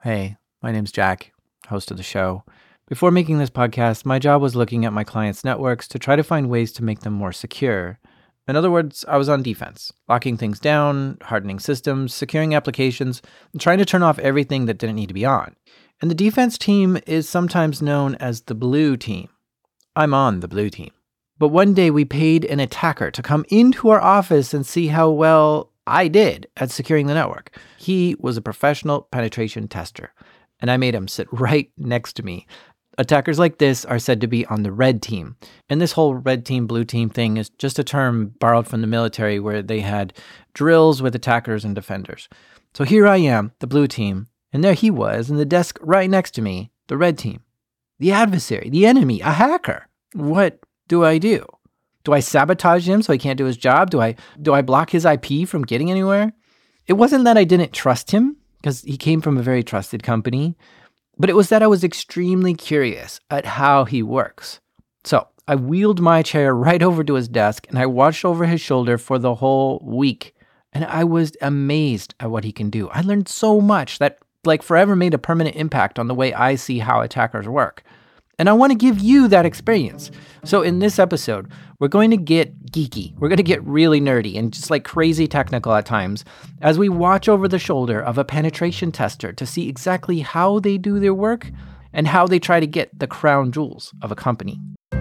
Hey, my name's Jack, host of the show. Before making this podcast, my job was looking at my clients' networks to try to find ways to make them more secure. In other words, I was on defense, locking things down, hardening systems, securing applications, and trying to turn off everything that didn't need to be on. And the defense team is sometimes known as the blue team. I'm on the blue team. But one day we paid an attacker to come into our office and see how well I did at securing the network. He was a professional penetration tester, and I made him sit right next to me. Attackers like this are said to be on the red team. And this whole red team, blue team thing is just a term borrowed from the military where they had drills with attackers and defenders. So here I am, the blue team, and there he was in the desk right next to me, the red team. The adversary, the enemy, a hacker. What do I do? Do I sabotage him so he can't do his job? Do I block his IP from getting anywhere? It wasn't that I didn't trust him, because he came from a very trusted company, but it was that I was extremely curious at how he works. So I wheeled my chair right over to his desk and I watched over his shoulder for the whole week. And I was amazed at what he can do. I learned so much that forever made a permanent impact on the way I see how attackers work. And I want to give you that experience. So in this episode, we're going to get geeky. We're going to get really nerdy and just crazy technical at times as we watch over the shoulder of a penetration tester to see exactly how they do their work and how they try to get the crown jewels of a company.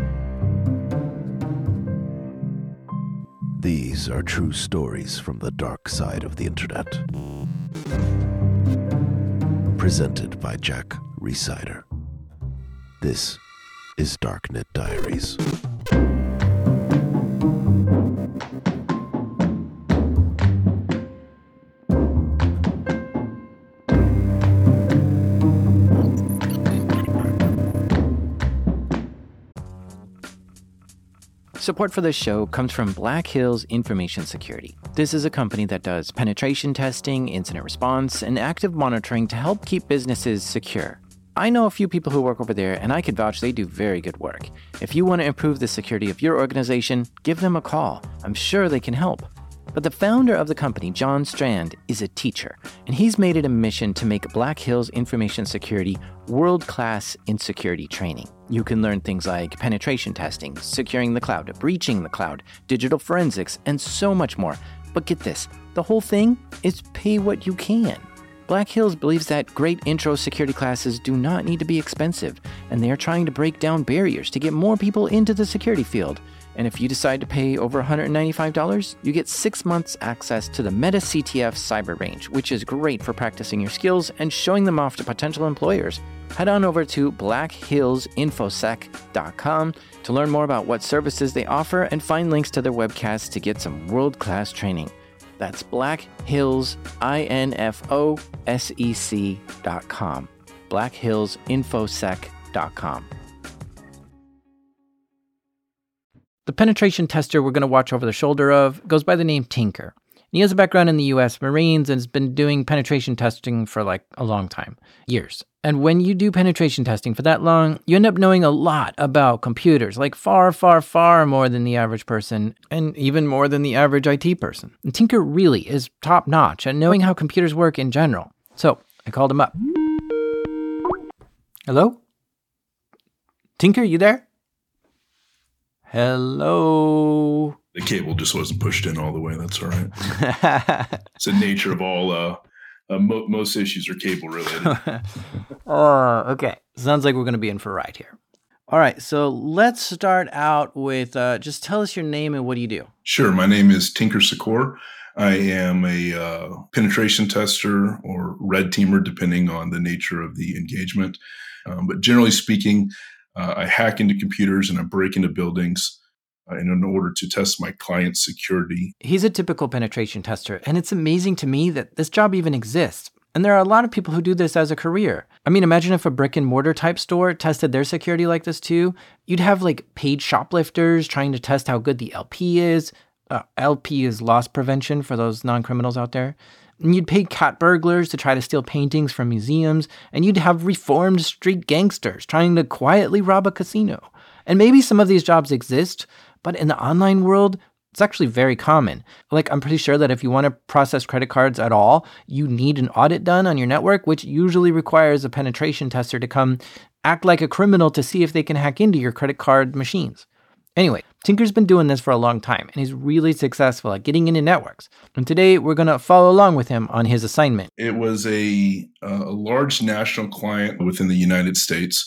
These are true stories from the dark side of the internet. Presented by Jack Rhysider. This is Darknet Diaries. Support for this show comes from Black Hills Information Security. This is a company that does penetration testing, incident response, and active monitoring to help keep businesses secure. I know a few people who work over there, and I could vouch they do very good work. If you want to improve the security of your organization, give them a call. I'm sure they can help. But the founder of the company, John Strand, is a teacher, and he's made it a mission to make Black Hills Information Security world-class in security training. You can learn things like penetration testing, securing the cloud, breaching the cloud, digital forensics, and so much more. But get this, the whole thing is pay what you can. Black Hills believes that great intro security classes do not need to be expensive, and they are trying to break down barriers to get more people into the security field. And if you decide to pay over $195, you get 6 months access to the Meta CTF Cyber Range, which is great for practicing your skills and showing them off to potential employers. Head on over to blackhillsinfosec.com to learn more about what services they offer and find links to their webcasts to get some world-class training. That's blackhillsinfosec.com. blackhillsinfosec.com. The penetration tester we're going to watch over the shoulder of goes by the name Tinker. He has a background in the U.S. Marines and has been doing penetration testing for a long time, years. And when you do penetration testing for that long, you end up knowing a lot about computers, far, far, far more than the average person, and even more than the average IT person. And Tinker really is top notch at knowing how computers work in general. So I called him up. Hello? Tinker, you there? Hello? The cable just wasn't pushed in all the way. That's all right. It's the nature of all, most issues are cable related. Okay. Sounds like we're going to be in for a ride here. All right. So let's start out with just tell us your name and what do you do? Sure. My name is Tinker Secor. I am a penetration tester or red teamer, depending on the nature of the engagement. But generally speaking, I hack into computers and I break into buildings in order to test my client's security. He's a typical penetration tester, and it's amazing to me that this job even exists. And there are a lot of people who do this as a career. I mean, imagine if a brick and mortar type store tested their security like this too. You'd have paid shoplifters trying to test how good the LP is. LP is loss prevention for those non-criminals out there. And you'd pay cat burglars to try to steal paintings from museums. And you'd have reformed street gangsters trying to quietly rob a casino. And maybe some of these jobs exist, but in the online world, It's actually very common. Like, I'm pretty sure that if you want to process credit cards at all, you need an audit done on your network, which usually requires a penetration tester to come act like a criminal to see if they can hack into your credit card machines. Anyway, Tinker's been doing this for a long time, and he's really successful at getting into networks. And today, we're going to follow along with him on his assignment. It was a large national client within the United States,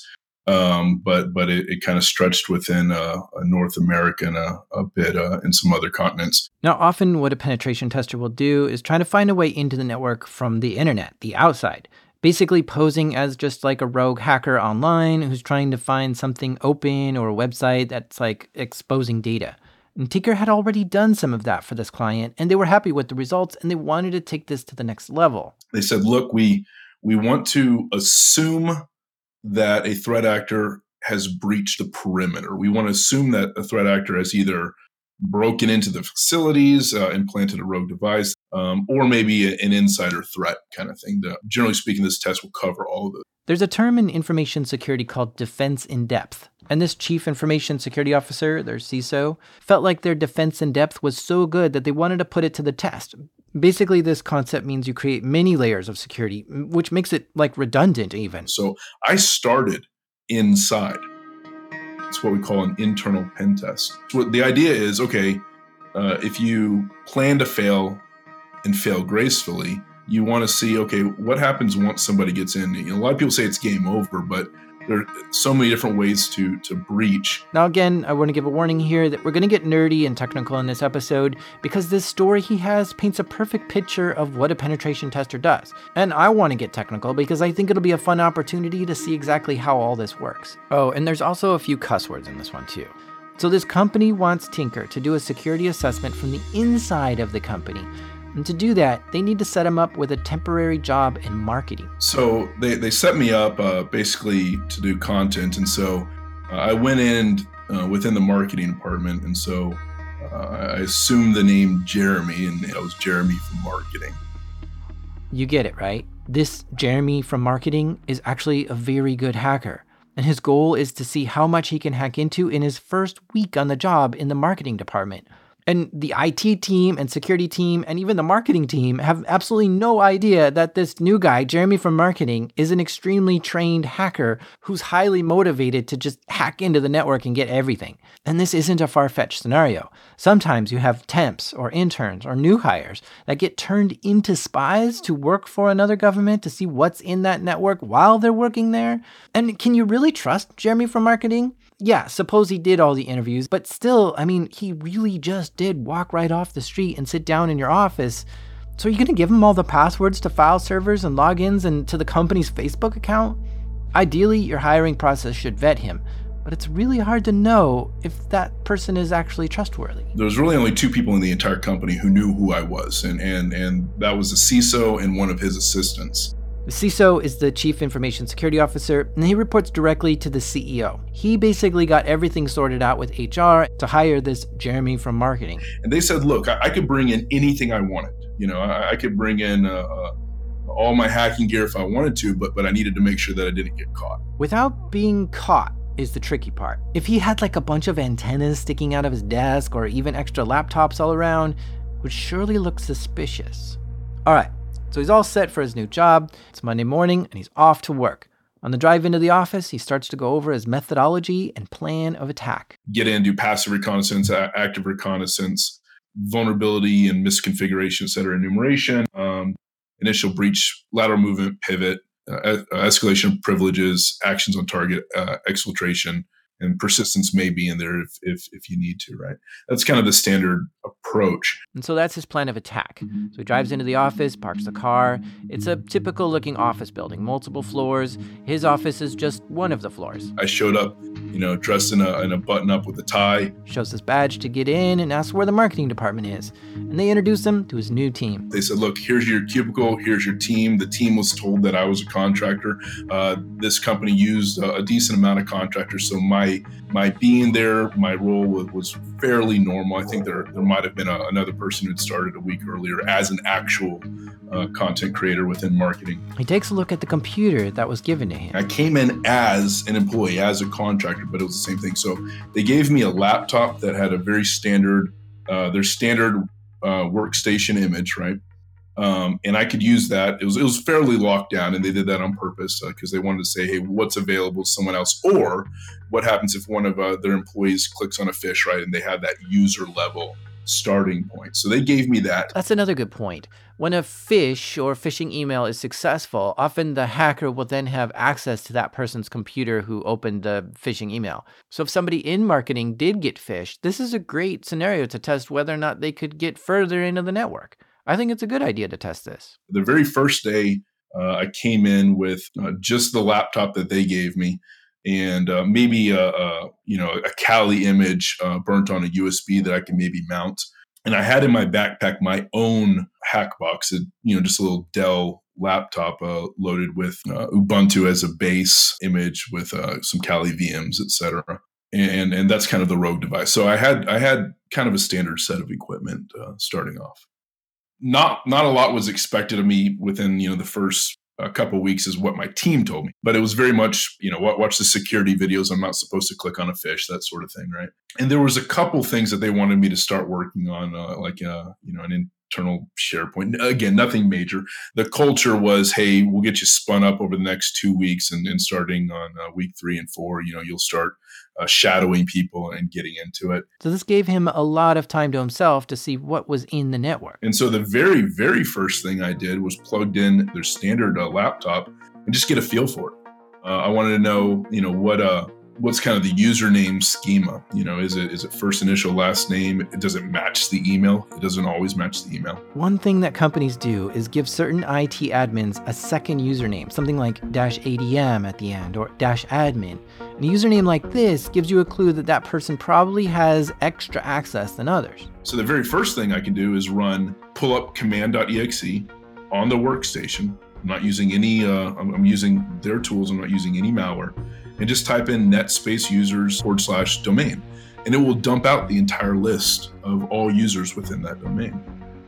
but it kind of stretched within North America and a bit in some other continents. Now, often what a penetration tester will do is try to find a way into the network from the internet, the outside. Basically posing as just like a rogue hacker online who's trying to find something open or a website that's like exposing data. And Tinker had already done some of that for this client, and they were happy with the results, and they wanted to take this to the next level. They said, look, we want to assume that a threat actor has breached the perimeter. We want to assume that a threat actor has either broken into the facilities, implanted a rogue device, or maybe an insider threat kind of thing. Generally speaking, this test will cover all of it. There's a term in information security called defense in depth. And this chief information security officer, their CISO, felt like their defense in depth was so good that they wanted to put it to the test. Basically, this concept means you create many layers of security, which makes it like redundant even. So I started inside. It's what we call an internal pen test. So the idea is, okay, if you plan to fail and fail gracefully, you want to see, okay, what happens once somebody gets in? A lot of people say it's game over, but there are so many different ways to breach. Now, again, I want to give a warning here that we're going to get nerdy and technical in this episode because this story he has paints a perfect picture of what a penetration tester does. And I want to get technical because I think it'll be a fun opportunity to see exactly how all this works. Oh, and there's also a few cuss words in this one too. So this company wants Tinker to do a security assessment from the inside of the company. And to do that, they need to set him up with a temporary job in marketing. So they set me up basically to do content. And so I went in within the marketing department. And so I assumed the name Jeremy, and I was Jeremy from marketing. You get it, right? This Jeremy from marketing is actually a very good hacker. And his goal is to see how much he can hack into in his first week on the job in the marketing department. And the IT team and security team and even the marketing team have absolutely no idea that this new guy, Jeremy from marketing, is an extremely trained hacker who's highly motivated to just hack into the network and get everything. And this isn't a far-fetched scenario. Sometimes you have temps or interns or new hires that get turned into spies to work for another government to see what's in that network while they're working there. And can you really trust Jeremy from marketing? Yeah, suppose he did all the interviews, but still, I mean, he really just did walk right off the street and sit down in your office. So are you going to give him all the passwords to file servers and logins and to the company's Facebook account? Ideally, your hiring process should vet him, but it's really hard to know if that person is actually trustworthy. There was really only two people in the entire company who knew who I was, and that was the CISO and one of his assistants. The CISO is the Chief Information Security Officer, and he reports directly to the CEO. He basically got everything sorted out with HR to hire this Jeremy from marketing. And they said, look, I could bring in anything I wanted. You know, I could bring in all my hacking gear if I wanted to, but I needed to make sure that I didn't get caught. Without being caught is the tricky part. If he had like a bunch of antennas sticking out of his desk or even extra laptops all around, it would surely look suspicious. All right. So he's all set for his new job. It's Monday morning and he's off to work. On the drive into the office, he starts to go over his methodology and plan of attack. Get in, do passive reconnaissance, active reconnaissance, vulnerability and misconfiguration, et cetera, enumeration, initial breach, lateral movement, pivot, escalation of privileges, actions on target, exfiltration, and persistence may be in there if you need to, right? That's kind of the standard approach. And so that's his plan of attack. So he drives into the office, parks the car. It's a typical looking office building, multiple floors. His office is just one of the floors. I showed up, dressed in a button up with a tie. Shows his badge to get in and asks where the marketing department is. And they introduce him to his new team. They said, look, here's your cubicle, here's your team. The team was told that I was a contractor. This company used a decent amount of contractors, so my being there, my role was fairly normal. I think there might have been another person who'd started a week earlier as an actual content creator within marketing. He takes a look at the computer that was given to him. I came in as an employee, as a contractor, but it was the same thing. So they gave me a laptop that had a very standard their standard workstation image, right? And I could use that. It was fairly locked down, and they did that on purpose because they wanted to say, hey, what's available to someone else? Or what happens if one of their employees clicks on a fish, right? And they have that user level starting point. So they gave me that. That's another good point. When a phish or phishing email is successful, often the hacker will then have access to that person's computer who opened the phishing email. So if somebody in marketing did get phished, this is a great scenario to test whether or not they could get further into the network. I think it's a good idea to test this. The very first day, I came in with just the laptop that they gave me, and maybe a Kali image burnt on a USB that I can maybe mount. And I had in my backpack my own hack box, just a little Dell laptop loaded with Ubuntu as a base image with some Kali VMs, etc. And that's kind of the rogue device. So I had kind of a standard set of equipment starting off. Not a lot was expected of me within the first couple of weeks is what my team told me, but it was very much watch the security videos. I'm not supposed to click on a fish, that sort of thing, right? And there was a couple things that they wanted me to start working on, an internal SharePoint. Again, nothing major. The culture was, hey, we'll get you spun up over the next 2 weeks, and starting on week 3 and 4, you'll start shadowing people and getting into it. So this gave him a lot of time to himself to see what was in the network. And so the very, very first thing I did was plugged in their standard laptop and just get a feel for it. I wanted to know, what's kind of the username schema? Is it first initial, last name? Does it match the email? It doesn't always match the email. One thing that companies do is give certain IT admins a second username, something like -ADM at the end or -admin. And a username like this gives you a clue that person probably has extra access than others. So the very first thing I can do is pull up command.exe on the workstation. I'm not using any, I'm using their tools. I'm not using any malware. And just type in netspace users /domain. And it will dump out the entire list of all users within that domain.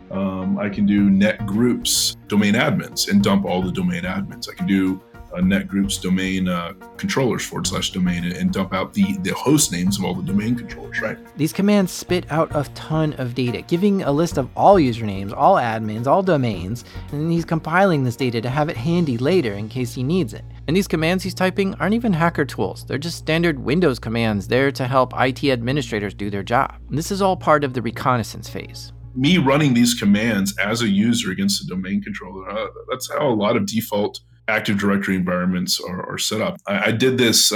I can do net groups domain admins and dump all the domain admins. I can do net groups domain controllers /domain and dump out the host names of all the domain controllers, right? These commands spit out a ton of data, giving a list of all usernames, all admins, all domains, and he's compiling this data to have it handy later in case he needs it. And these commands he's typing aren't even hacker tools. They're just standard Windows commands there to help IT administrators do their job. And this is all part of the reconnaissance phase. Me running these commands as a user against a domain controller, that's how a lot of default Active Directory environments are set up. I did this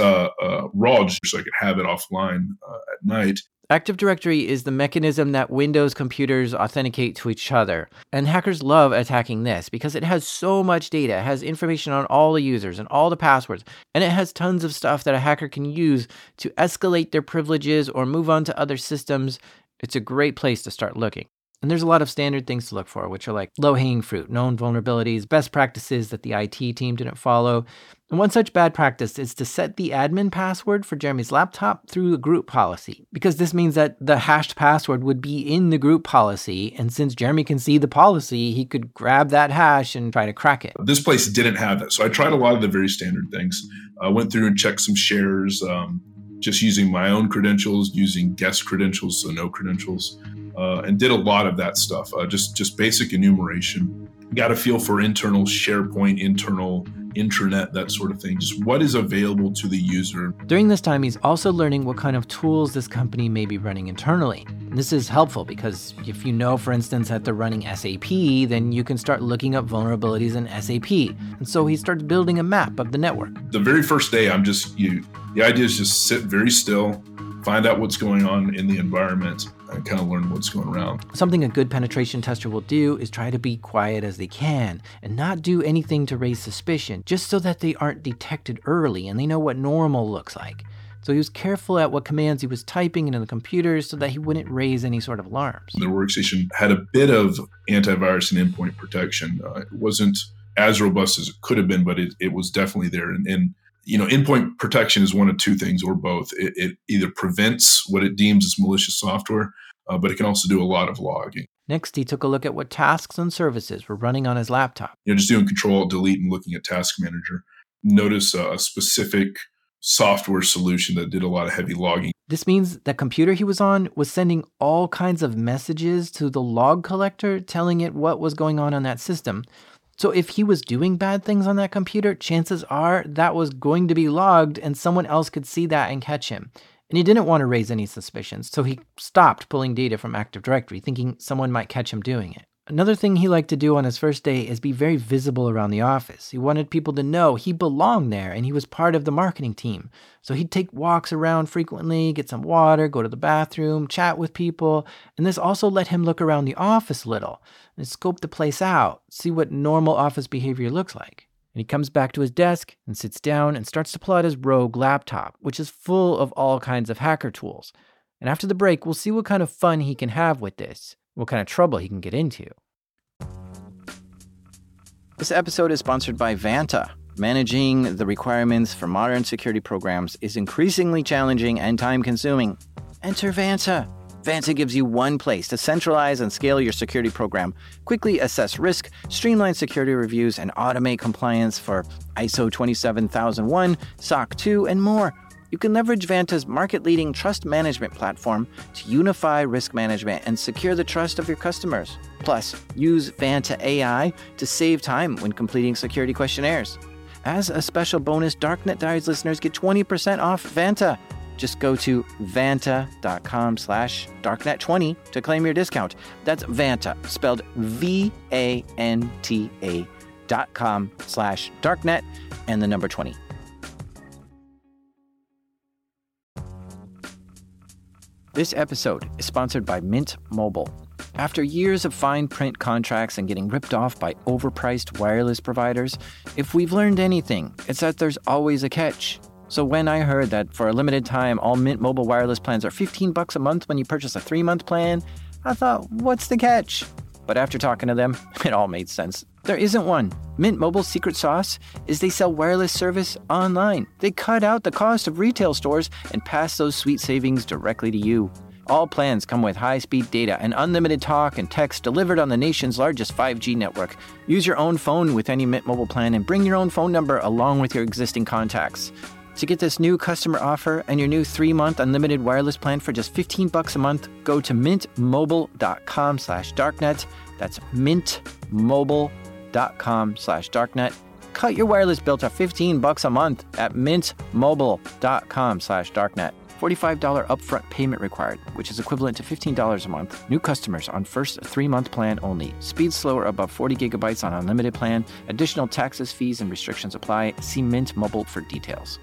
raw just so I could have it offline at night. Active Directory is the mechanism that Windows computers authenticate to each other. And hackers love attacking this because it has so much data. It has information on all the users and all the passwords. And it has tons of stuff that a hacker can use to escalate their privileges or move on to other systems. It's a great place to start looking. And there's a lot of standard things to look for, which are like low-hanging fruit, known vulnerabilities, best practices that the IT team didn't follow. And one such bad practice is to set the admin password for Jeremy's laptop through the group policy, because this means that the hashed password would be in the group policy. And since Jeremy can see the policy, he could grab that hash and try to crack it. This place didn't have that. So I tried a lot of the very standard things. I went through and checked some shares, just using my own credentials, using guest credentials, so no credentials. And did a lot of that stuff, just basic enumeration. Got a feel for internal SharePoint, internal intranet, that sort of thing. Just what is available to the user. During this time, he's also learning what kind of tools this company may be running internally. And this is helpful because if you know, for instance, that they're running SAP, then you can start looking up vulnerabilities in SAP. And so he starts building a map of the network. The very first day, the idea is just sit very still, find out what's going on in the environment, and kind of learn what's going around. Something a good penetration tester will do is try to be quiet as they can and not do anything to raise suspicion, just so that they aren't detected early and they know what normal looks like. So he was careful at what commands he was typing into the computers so that he wouldn't raise any sort of alarms. The workstation had a bit of antivirus and endpoint protection. It wasn't as robust as it could have been, but it was definitely there. And endpoint protection is one of two things or both. It either prevents what it deems as malicious software, but it can also do a lot of logging. Next, he took a look at what tasks and services were running on his laptop. Just doing Control-Delete and looking at Task Manager. Notice a specific software solution that did a lot of heavy logging. This means that computer he was on was sending all kinds of messages to the log collector, telling it what was going on that system. So if he was doing bad things on that computer, chances are that was going to be logged and someone else could see that and catch him. And he didn't want to raise any suspicions, so he stopped pulling data from Active Directory, thinking someone might catch him doing it. Another thing he liked to do on his first day is be very visible around the office. He wanted people to know he belonged there and he was part of the marketing team. So he'd take walks around frequently, get some water, go to the bathroom, chat with people. And this also let him look around the office a little and scope the place out, see what normal office behavior looks like. And he comes back to his desk and sits down and starts to pull out his Rogue laptop, which is full of all kinds of hacker tools. And after the break, we'll see what kind of fun he can have with this, what kind of trouble he can get into. This episode is sponsored by Vanta. Managing the requirements for modern security programs is increasingly challenging and time-consuming. Enter Vanta. Vanta gives you one place to centralize and scale your security program, quickly assess risk, streamline security reviews, and automate compliance for ISO 27001, SOC 2, and more. You can leverage Vanta's market-leading trust management platform to unify risk management and secure the trust of your customers. Plus, use Vanta AI to save time when completing security questionnaires. As a special bonus, Darknet Diaries listeners get 20% off Vanta. Just go to vanta.com/darknet20 to claim your discount. That's Vanta, spelled VANTA.com/darknet and the number 20. This episode is sponsored by Mint Mobile. After years of fine print contracts and getting ripped off by overpriced wireless providers, if we've learned anything, it's that there's always a catch. So when I heard that for a limited time, all Mint Mobile wireless plans are $15 a month when you purchase a 3-month plan, I thought, what's the catch? But after talking to them, it all made sense. There isn't one. Mint Mobile's secret sauce is they sell wireless service online. They cut out the cost of retail stores and pass those sweet savings directly to you. All plans come with high-speed data and unlimited talk and text delivered on the nation's largest 5G network. Use your own phone with any Mint Mobile plan and bring your own phone number along with your existing contacts. To get this new customer offer and your new 3-month unlimited wireless plan for just $15 a month, go to mintmobile.com/darknet. That's mintmobile.com/darknet. Cut your wireless bill to $15 a month at mintmobile.com/darknet. $45 upfront payment required, which is equivalent to $15 a month. New customers on first 3-month plan only. Speed slower above 40 gigabytes on unlimited plan. Additional taxes, fees, and restrictions apply. See Mint Mobile for details.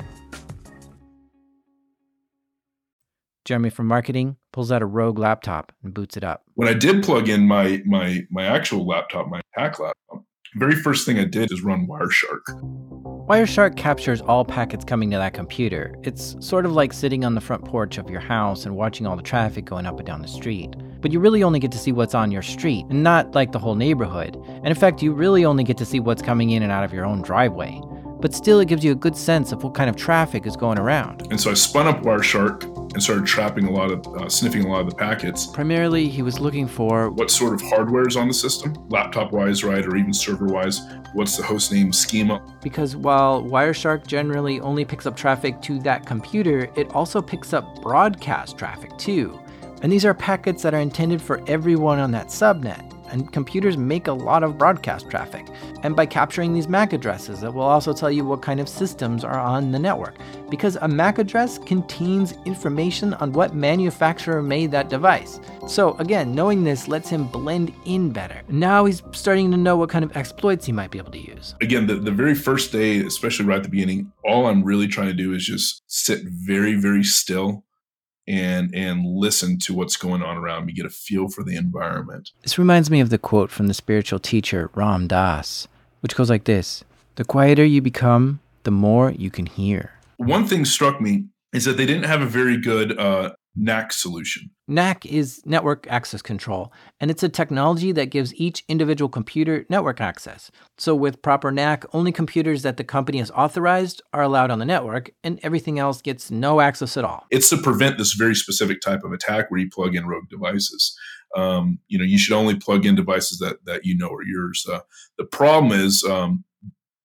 Jeremy from marketing pulls out a Rogue laptop and boots it up. When I did plug in my actual laptop, my hack laptop, very first thing I did is run Wireshark. Wireshark captures all packets coming to that computer. It's sort of like sitting on the front porch of your house and watching all the traffic going up and down the street. But you really only get to see what's on your street, and not like the whole neighborhood. And in fact, you really only get to see what's coming in and out of your own driveway. But still, it gives you a good sense of what kind of traffic is going around. And so I spun up Wireshark and started sniffing a lot of the packets. Primarily, he was looking for what sort of hardware is on the system, laptop-wise, right, or even server-wise. What's the hostname schema? Because while Wireshark generally only picks up traffic to that computer, it also picks up broadcast traffic too. And these are packets that are intended for everyone on that subnet. And computers make a lot of broadcast traffic. And by capturing these MAC addresses, it will also tell you what kind of systems are on the network. Because a MAC address contains information on what manufacturer made that device. So again, knowing this lets him blend in better. Now he's starting to know what kind of exploits he might be able to use. Again, the very first day, especially right at the beginning, all I'm really trying to do is just sit very, very still and listen to what's going on around me, get a feel for the environment. This reminds me of the quote from the spiritual teacher Ram Dass, which goes like this: "The quieter you become, the more you can hear." One thing struck me is that they didn't have a very good NAC solution. NAC is Network Access Control, and it's a technology that gives each individual computer network access. So with proper NAC, only computers that the company has authorized are allowed on the network, and everything else gets no access at all. It's to prevent this very specific type of attack where you plug in rogue devices. You should only plug in devices that you know are yours. The problem is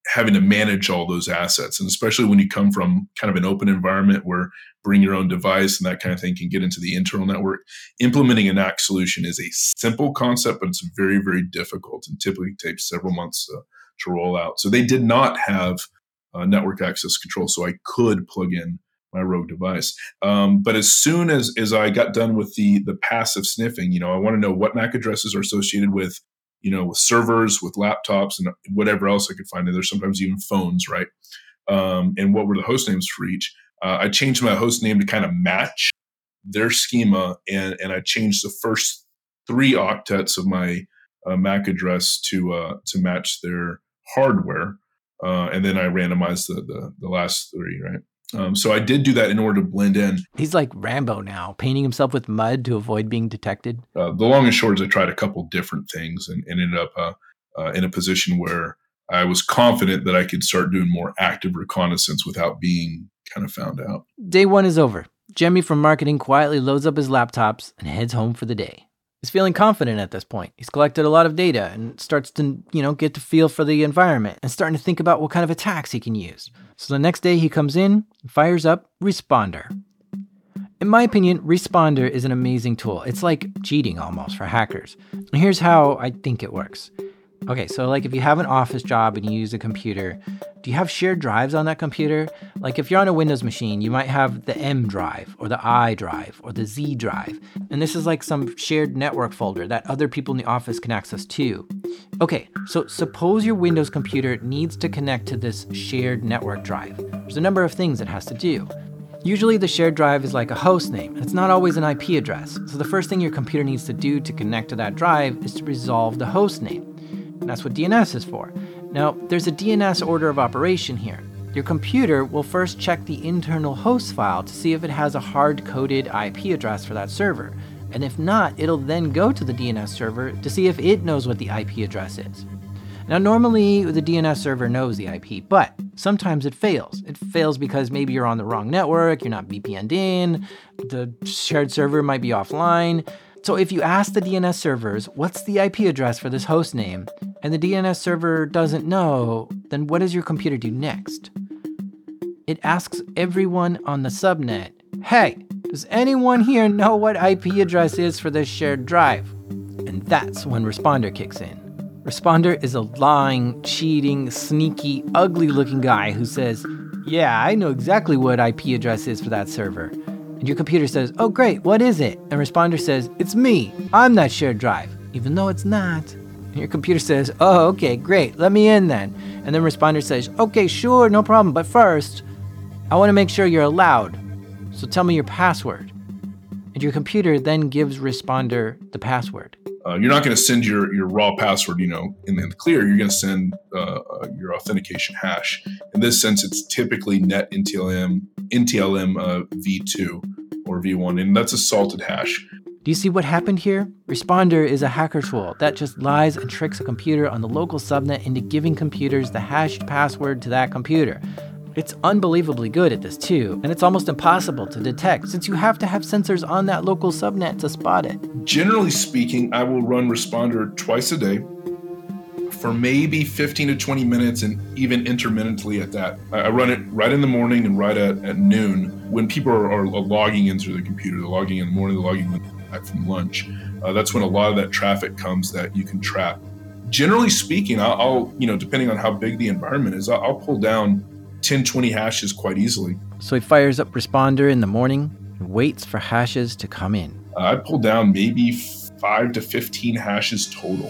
having to manage all those assets. And especially when you come from kind of an open environment where bring your own device and that kind of thing can get into the internal network, implementing a NAC solution is a simple concept, but it's very, very difficult and typically takes several months to roll out. So they did not have network access control, so I could plug in my Rogue device. But as soon as I got done with the passive sniffing, I want to know what MAC addresses are associated with, with servers, with laptops, and whatever else I could find. And there's sometimes even phones, right? And what were the host names for each? I changed my host name to kind of match their schema, and I changed the first 3 octets of my MAC address to match their hardware, and then I randomized the last 3, right? So I did do that in order to blend in. He's like Rambo now, painting himself with mud to avoid being detected. The long and short is I tried a couple different things and ended up in a position where I was confident that I could start doing more active reconnaissance without being kind of found out. Day 1 is over. Jimmy from marketing quietly loads up his laptops and heads home for the day. He's feeling confident at this point. He's collected a lot of data and starts to, get to feel for the environment and starting to think about what kind of attacks he can use. So the next day he comes in and fires up Responder. In my opinion, Responder is an amazing tool. It's like cheating almost for hackers. And here's how I think it works. Okay, so if you have an office job and you use a computer, do you have shared drives on that computer? If you're on a Windows machine, you might have the M drive or the I drive or the Z drive. And this is like some shared network folder that other people in the office can access too. Okay, so suppose your Windows computer needs to connect to this shared network drive. There's a number of things it has to do. Usually the shared drive is like a host name, and it's not always an IP address. So the first thing your computer needs to do to connect to that drive is to resolve the host name. And that's what DNS is for. Now, there's a DNS order of operation here. Your computer will first check the internal host file to see if it has a hard-coded IP address for that server. And if not, it'll then go to the DNS server to see if it knows what the IP address is. Now, normally the DNS server knows the IP, but sometimes it fails. It fails because maybe you're on the wrong network, you're not VPN'd in, the shared server might be offline. So if you ask the DNS servers, what's the IP address for this host name, and the DNS server doesn't know, then what does your computer do next? It asks everyone on the subnet, hey, does anyone here know what IP address is for this shared drive? And that's when Responder kicks in. Responder is a lying, cheating, sneaky, ugly-looking guy who says, yeah, I know exactly what IP address is for that server. And your computer says, oh great, what is it? And Responder says, it's me, I'm that shared drive, even though it's not. And your computer says, oh okay, great, let me in then. And then Responder says, okay, sure, no problem, but first, I want to make sure you're allowed, so tell me your password. And your computer then gives Responder the password. You're not going to send your raw password, in the clear. You're going to send your authentication hash. In this sense, it's typically net NTLM v2 or v1, and that's a salted hash. Do you see what happened here? Responder is a hacker tool that just lies and tricks a computer on the local subnet into giving computers the hashed password to that computer. It's unbelievably good at this too, and it's almost impossible to detect since you have to have sensors on that local subnet to spot it. Generally speaking, I will run Responder twice a day for maybe 15 to 20 minutes and even intermittently at that. I run it right in the morning and right at noon when people are logging into the computer. They're logging in the morning, they're logging back from lunch. That's when a lot of that traffic comes that you can trap. Generally speaking, I'll depending on how big the environment is, I'll pull down 10, 20 hashes quite easily. So he fires up Responder in the morning and waits for hashes to come in. I pull down maybe 5 to 15 hashes total.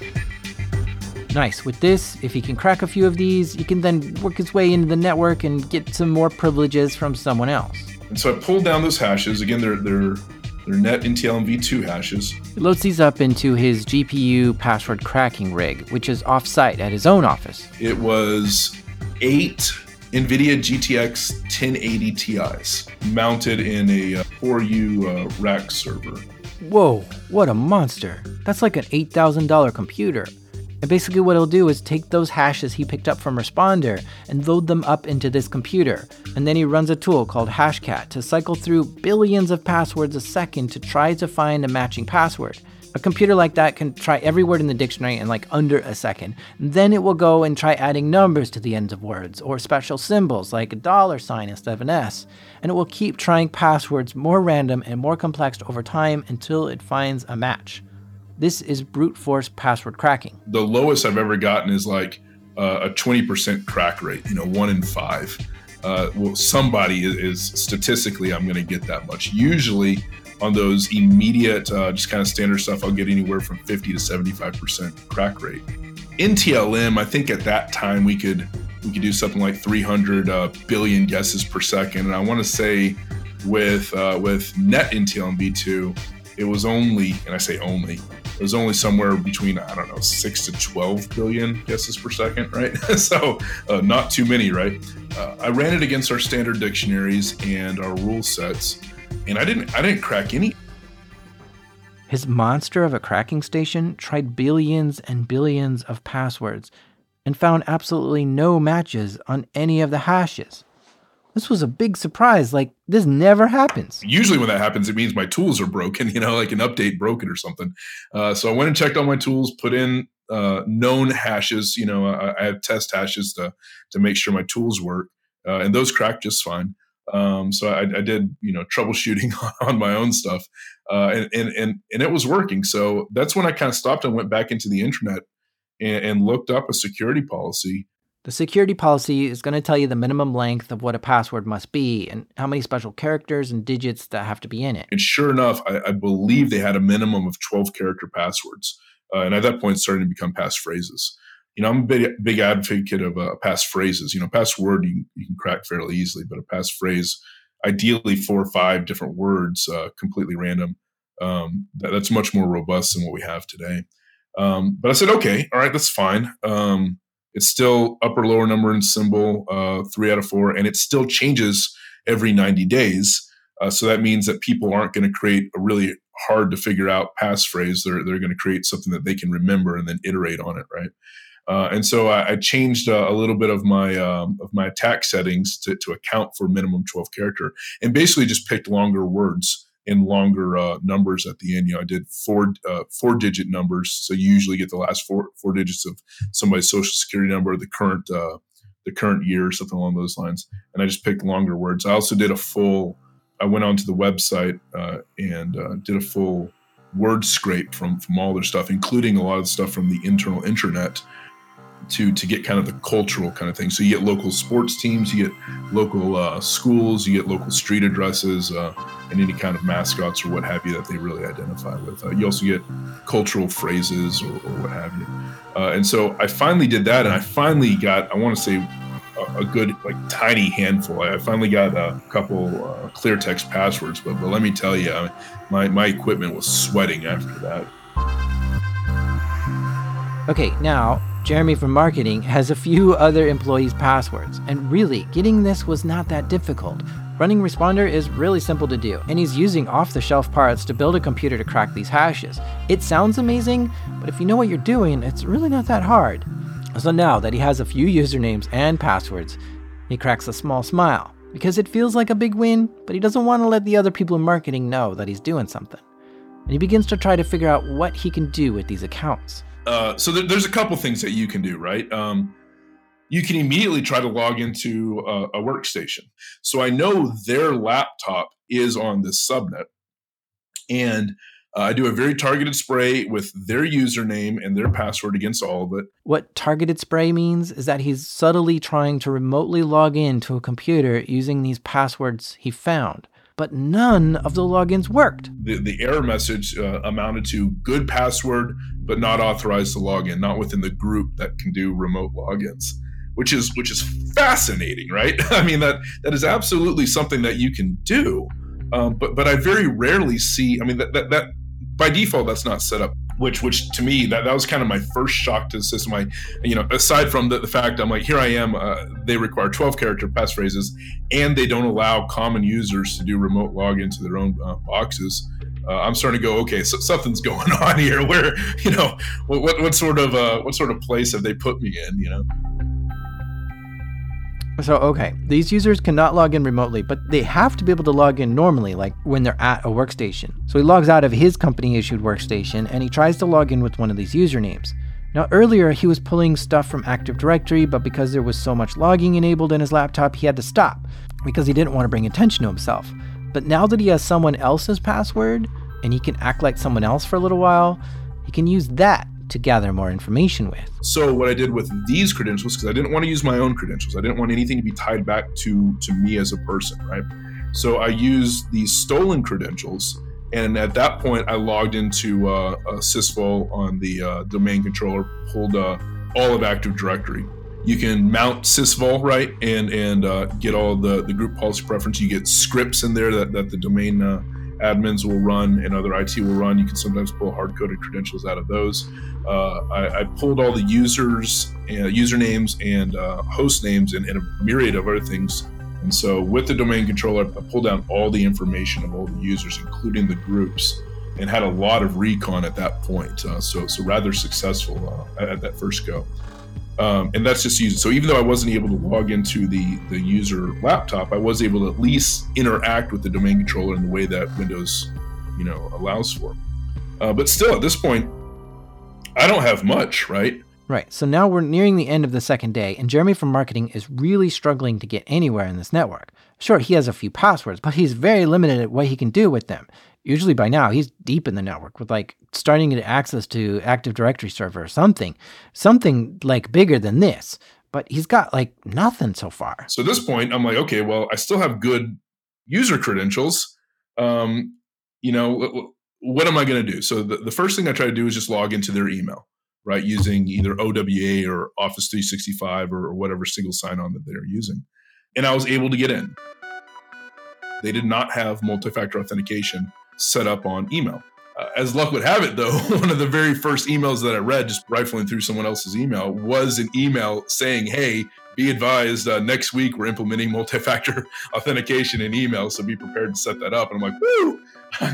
Nice. With this, if he can crack a few of these, he can then work his way into the network and get some more privileges from someone else. And so I pull down those hashes. Again, they're net NTLM v2 hashes. He loads these up into his GPU password cracking rig, which is off-site at his own office. It was 8 NVIDIA GTX 1080 Ti's mounted in a 4U rack server. Whoa, what a monster. That's like an $8,000 computer. And basically what he'll do is take those hashes he picked up from Responder and load them up into this computer. And then he runs a tool called Hashcat to cycle through billions of passwords a second to try to find a matching password. A computer like that can try every word in the dictionary in like under a second. Then it will go and try adding numbers to the ends of words or special symbols like a $sign instead of an S. And it will keep trying passwords more random and more complex over time until it finds a match. This is brute force password cracking. The lowest I've ever gotten is like a 20% crack rate, 1 in 5. Well, somebody is statistically, I'm going to get that much. Usually on those immediate, just kind of standard stuff, I'll get anywhere from 50 to 75% crack rate. In TLM, I think at that time we could do something like 300 billion guesses per second. And I want to say with net in TLM v2, it was only, and I say only, it was only somewhere between, 6 to 12 billion guesses per second, right? So not too many, right? I ran it against our standard dictionaries and our rule sets, and I didn't crack any. His monster of a cracking station tried billions and billions of passwords and found absolutely no matches on any of the hashes. This was a big surprise. Like, this never happens. Usually when that happens, it means my tools are broken, like an update broken or something. So I went and checked all my tools, put in known hashes. I have test hashes to make sure my tools work, and those cracked just fine. So I did, troubleshooting on my own stuff, and it was working. So that's when I kind of stopped and went back into the internet and looked up a security policy. The security policy is going to tell you the minimum length of what a password must be and how many special characters and digits that have to be in it. And sure enough, I believe they had a minimum of 12 character passwords. And at that point, it's starting to become passphrases. I'm a big advocate of passphrases. Password you can crack fairly easily, but a passphrase, ideally 4 or 5 different words, completely random. That's much more robust than what we have today. But I said, okay, all right, that's fine. It's still upper, lower number and symbol, 3 out of 4, and it still changes every 90 days. So that means that people aren't going to create a really hard to figure out passphrase. They're going to create something that they can remember and then iterate on it, right? And so I changed a little bit of my attack settings to account for minimum 12 character, and basically just picked longer words and longer numbers at the end. I did 4-digit numbers, so you usually get the last four digits of somebody's social security number, the current year, or something along those lines. And I just picked longer words. I also did I went onto the website and did a full word scrape from all their stuff, including a lot of the stuff from the internal intranet, to get kind of the cultural kind of thing. So you get local sports teams, you get local schools, you get local street addresses, and any kind of mascots or what have you that they really identify with. You also get cultural phrases or what have you. And so I finally did that, and I finally got, I want to say, a good, tiny handful. I finally got a couple clear text passwords, but let me tell you, my equipment was sweating after that. Okay, now, Jeremy from marketing has a few other employees' passwords, and really, getting this was not that difficult. Running Responder is really simple to do, and he's using off-the-shelf parts to build a computer to crack these hashes. It sounds amazing, but if you know what you're doing, it's really not that hard. So now that he has a few usernames and passwords, he cracks a small smile, because it feels like a big win, but he doesn't want to let the other people in marketing know that he's doing something. And he begins to try to figure out what he can do with these accounts. So there's a couple things that you can do, right? You can immediately try to log into a workstation. So I know their laptop is on this subnet, and I do a very targeted spray with their username and their password against all of it. What targeted spray means is that he's subtly trying to remotely log into a computer using these passwords he found. But none of the logins worked. The error message amounted to good password, but not authorized to log in, not within the group that can do remote logins, which is fascinating, right? I mean, that is absolutely something that you can do, but I very rarely see. I mean, that by default that's not set up. Which to me, that was kind of my first shock to the system. Aside from the fact I'm like, here I am, they require 12 character passphrases, and they don't allow common users to do remote login to their own boxes. I'm starting to go, okay, so something's going on here. Where, what sort of place have they put me in? So, okay, these users cannot log in remotely, but they have to be able to log in normally, like when they're at a workstation. So he logs out of his company-issued workstation, and he tries to log in with one of these usernames. Now, earlier, he was pulling stuff from Active Directory, but because there was so much logging enabled in his laptop, he had to stop because he didn't want to bring attention to himself. But now that he has someone else's password, and he can act like someone else for a little while, he can use that to gather more information with. So what I did with these credentials, because I didn't want to use my own credentials, I didn't want anything to be tied back to me as a person, right? So I used these stolen credentials, and at that point I logged into Sysvol on the domain controller, pulled all of Active Directory. You can mount Sysvol, right, and get all the group policy preference. You get scripts in there that the domain admins will run and other IT will run. You can sometimes pull hard-coded credentials out of those. I pulled all the users, usernames, and host names, and a myriad of other things. And so with the domain controller, I pulled down all the information of all the users, including the groups, and had a lot of recon at that point. So rather successful at that first go. And that's just using. So even though I wasn't able to log into the user laptop, I was able to at least interact with the domain controller in the way that Windows, allows for. But still, at this point, I don't have much, right? Right. So now we're nearing the end of the second day, and Jeremy from marketing is really struggling to get anywhere in this network. Sure, he has a few passwords, but he's very limited at what he can do with them. Usually by now, he's deep in the network with starting to get access to Active Directory server or something like bigger than this. But he's got nothing so far. So at this point, I'm like, okay, well, I still have good user credentials. What am I going to do? So the first thing I try to do is just log into their email, right? Using either OWA or Office 365 or whatever single sign-on that they're using. And I was able to get in. They did not have multi-factor authentication set up on email. As luck would have it, though, one of the very first emails that I read, just rifling through someone else's email, was an email saying, hey, be advised, next week we're implementing multi-factor authentication in email, so be prepared to set that up. And I'm like, woo! I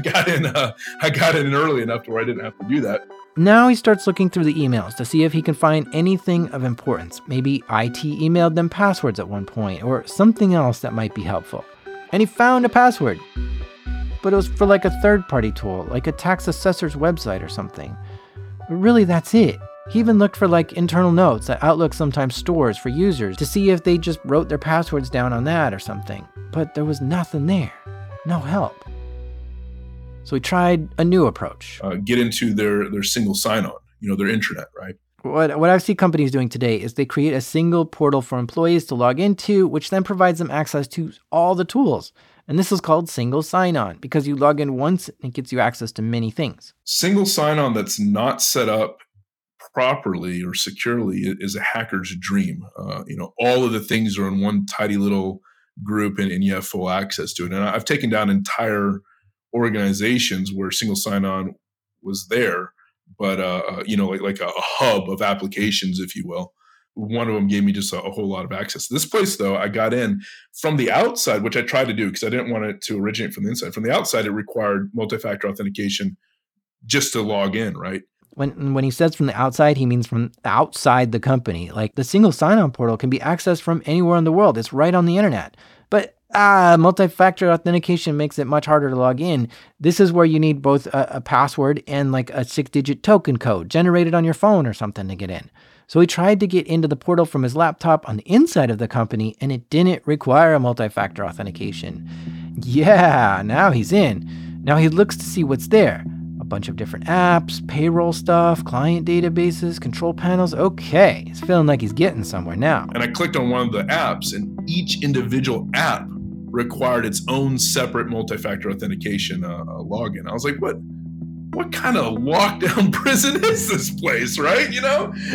got in early enough to where I didn't have to do that. Now he starts looking through the emails to see if he can find anything of importance. Maybe IT emailed them passwords at one point, or something else that might be helpful. And he found a password. But it was for a third-party tool, like a tax assessor's website or something. But really, that's it. He even looked for internal notes that Outlook sometimes stores for users to see if they just wrote their passwords down on that or something. But there was nothing there. No help. So he tried a new approach. Get into their single sign-on, their intranet, right? What I see companies doing today is they create a single portal for employees to log into, which then provides them access to all the tools. And this is called single sign-on because you log in once and it gets you access to many things. Single sign-on that's not set up properly or securely is a hacker's dream. All of the things are in one tidy little group and you have full access to it. And I've taken down entire organizations where single sign-on was there, but like a hub of applications, if you will. One of them gave me just a whole lot of access. This place, though, I got in from the outside, which I tried to do because I didn't want it to originate from the inside. From the outside, it required multi-factor authentication just to log in, right? When he says from the outside, he means from outside the company. The single sign-on portal can be accessed from anywhere in the world. It's right on the internet. But multi-factor authentication makes it much harder to log in. This is where you need both a password and a 6-digit token code generated on your phone or something to get in. So he tried to get into the portal from his laptop on the inside of the company, and it didn't require a multi-factor authentication. Yeah, now he's in. Now he looks to see what's there. A bunch of different apps, payroll stuff, client databases, control panels. Okay, he's feeling like he's getting somewhere now. And I clicked on one of the apps, and each individual app required its own separate multi-factor authentication login. I was like, what kind of lockdown prison is this place, right? It's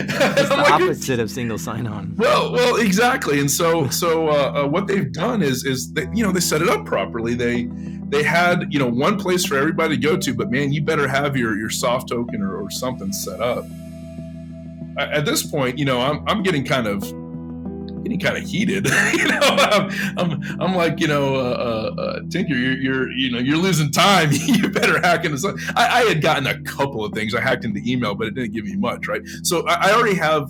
the opposite of single sign-on. Well, exactly. And so what they've done is they set it up properly. They had one place for everybody to go to, but man, you better have your soft token or something set up. At this point, I'm getting kind of heated. I'm like, Tinker, you're losing time. You better hack into something. I had gotten a couple of things. I hacked into email, but it didn't give me much, right? So I already have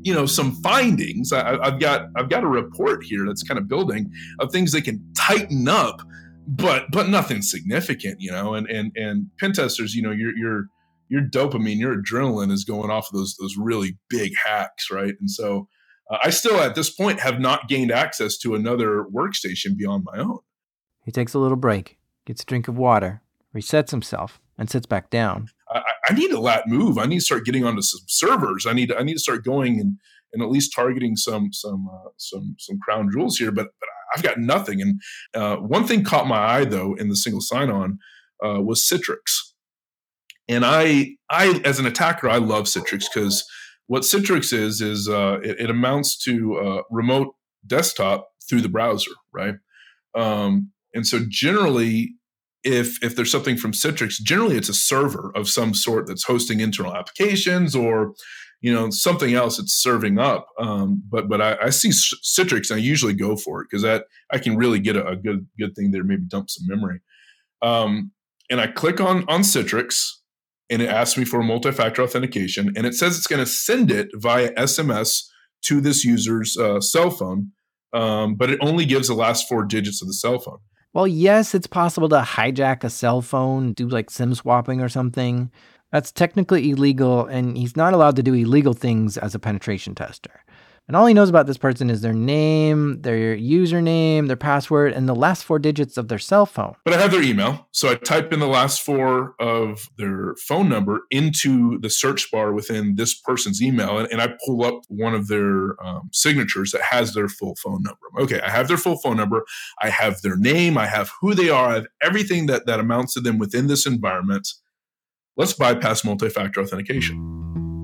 some findings. I've got a report here that's kind of building of things they can tighten up, but nothing significant, and pen testers, your dopamine, your adrenaline is going off of those really big hacks, right? And so I still at this point have not gained access to another workstation beyond my own. He takes a little break, gets a drink of water, resets himself, and sits back down. I need to lat move. I need to start getting onto some servers. I need to start going and at least targeting some crown jewels here. But I've got nothing. And one thing caught my eye though in the single sign-on was Citrix. And I as an attacker, I love Citrix because what Citrix is it amounts to remote desktop through the browser, right? And so generally, if there's something from Citrix, generally it's a server of some sort that's hosting internal applications or something else it's serving up. But I see Citrix and I usually go for it because I can really get a good thing there, maybe dump some memory. And I click on Citrix and it asks me for multi-factor authentication, and it says it's going to send it via SMS to this user's cell phone, but it only gives the last 4 digits of the cell phone. Well, yes, it's possible to hijack a cell phone, do like SIM swapping or something. That's technically illegal, and he's not allowed to do illegal things as a penetration tester. And all he knows about this person is their name, their username, their password, and the last 4 digits of their cell phone. But I have their email, so I type in the last 4 of their phone number into the search bar within this person's email, and I pull up one of their signatures that has their full phone number. Okay, I have their full phone number, I have their name, I have who they are, I have everything that amounts to them within this environment. Let's bypass multi-factor authentication.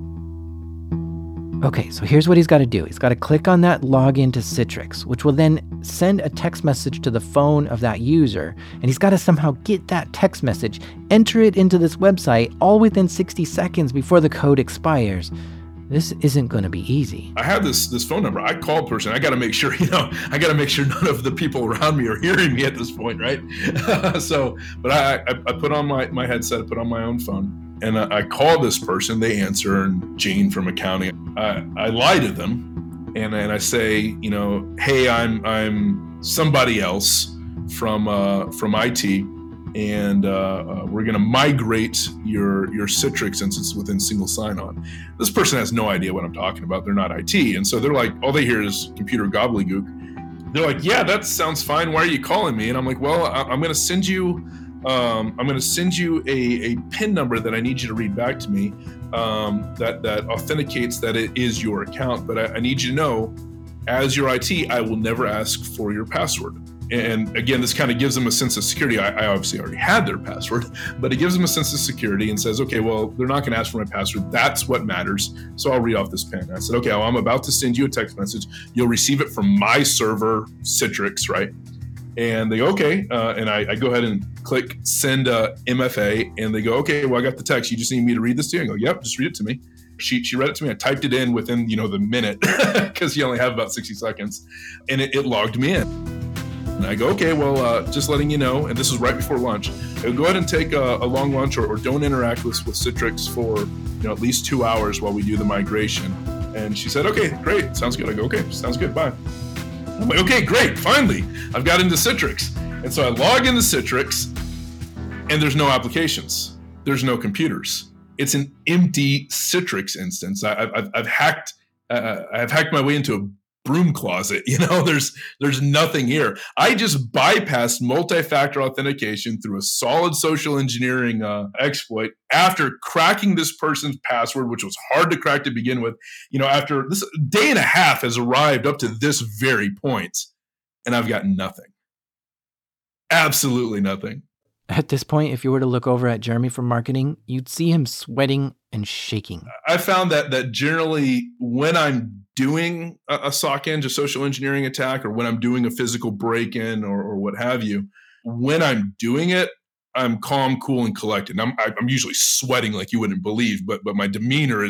Okay, so here's what he's got to do. He's got to click on that login to Citrix, which will then send a text message to the phone of that user. And he's got to somehow get that text message, enter it into this website, all within 60 seconds before the code expires. This isn't going to be easy. I have this phone number. I call a person. I got to make sure, none of the people around me are hearing me at this point, right? But I put on my headset, I put on my own phone. And I call this person, they answer, and Gene from accounting. I lie to them, and I say, hey, I'm somebody else from IT, and we're going to migrate your Citrix instance within single sign-on. This person has no idea what I'm talking about. They're not IT, and so they're like, all they hear is computer gobbledygook. They're like, yeah, that sounds fine. Why are you calling me? And I'm like, well, I'm going to send you. I'm going to send you a PIN number that I need you to read back to me that authenticates that it is your account. But I need you to know, as your IT, I will never ask for your password. And again, this kind of gives them a sense of security. I obviously already had their password, but it gives them a sense of security and says, okay, well, they're not going to ask for my password. That's what matters. So I'll read off this PIN. I said, okay, well, I'm about to send you a text message. You'll receive it from my server, Citrix, right? And they go, okay. And I go ahead and click send MFA. And they go, okay, well, I got the text. You just need me to read this to you? I go, yep, just read it to me. She read it to me. I typed it in within, the minute because you only have about 60 seconds. And it logged me in. And I go, okay, well, just letting you know, and this is right before lunch. I go ahead and take a long lunch or don't interact with Citrix for at least 2 hours while we do the migration. And she said, okay, great. Sounds good. I go, okay, sounds good. Bye. I'm like, okay, great. Finally, I've got into Citrix. And so I log into Citrix and there's no applications. There's no computers. It's an empty Citrix instance. I've hacked my way into a broom closet. There's nothing here. I just bypassed multi-factor authentication through a solid social engineering exploit after cracking this person's password, which was hard to crack to begin with. After this day and a half has arrived up to this very point, and I've got nothing. Absolutely nothing. At this point, if you were to look over at Jeremy from marketing, you'd see him sweating and shaking. I found that generally when I'm doing a SOC-Eng, a social engineering attack, or when I'm doing a physical break-in or what have you, when I'm doing it, I'm calm, cool, and collected. I'm usually sweating like you wouldn't believe, but my demeanor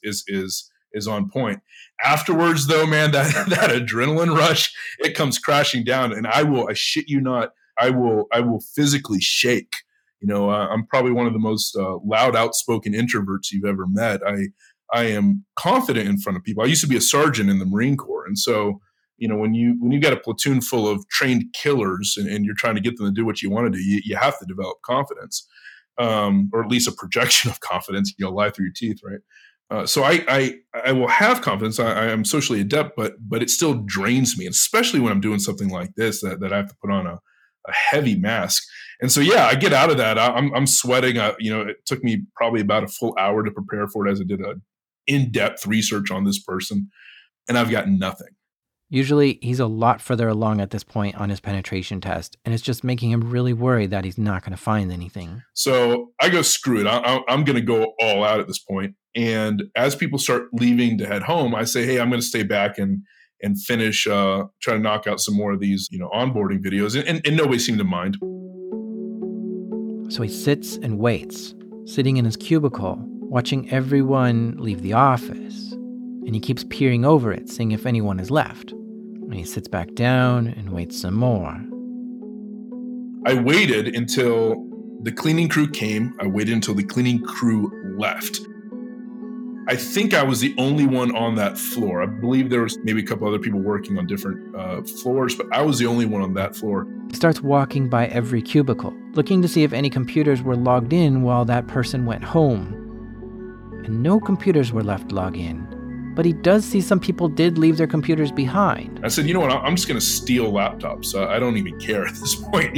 is on point. Afterwards, though, man, that adrenaline rush, it comes crashing down, and I shit you not, I will physically shake. I'm probably one of the most loud, outspoken introverts you've ever met. I am confident in front of people. I used to be a sergeant in the Marine Corps. And so, when you've got a platoon full of trained killers and you're trying to get them to do what you want to do, you have to develop confidence, or at least a projection of confidence. You'll lie through your teeth, right? So I will have confidence. I am socially adept, but it still drains me, especially when I'm doing something like this that I have to put on a heavy mask. And so, I get out of that. I'm sweating. It took me probably about a full hour to prepare for it as I did a in-depth research on this person, and I've got nothing. Usually, he's a lot further along at this point on his penetration test, and it's just making him really worried that he's not going to find anything. So I go, screw it. I'm going to go all out at this point. And as people start leaving to head home, I say, hey, I'm going to stay back and finish, try to knock out some more of these, onboarding videos. And nobody seemed to mind. So he sits and waits, sitting in his cubicle, watching everyone leave the office. And he keeps peering over it, seeing if anyone is left. And he sits back down and waits some more. I waited until the cleaning crew came. I waited until the cleaning crew left. I think I was the only one on that floor. I believe there was maybe a couple other people working on different floors, but I was the only one on that floor. He starts walking by every cubicle, looking to see if any computers were logged in while that person went home. And no computers were left logged in. But he does see some people did leave their computers behind. I said, you know what, I'm just going to steal laptops. I don't even care at this point,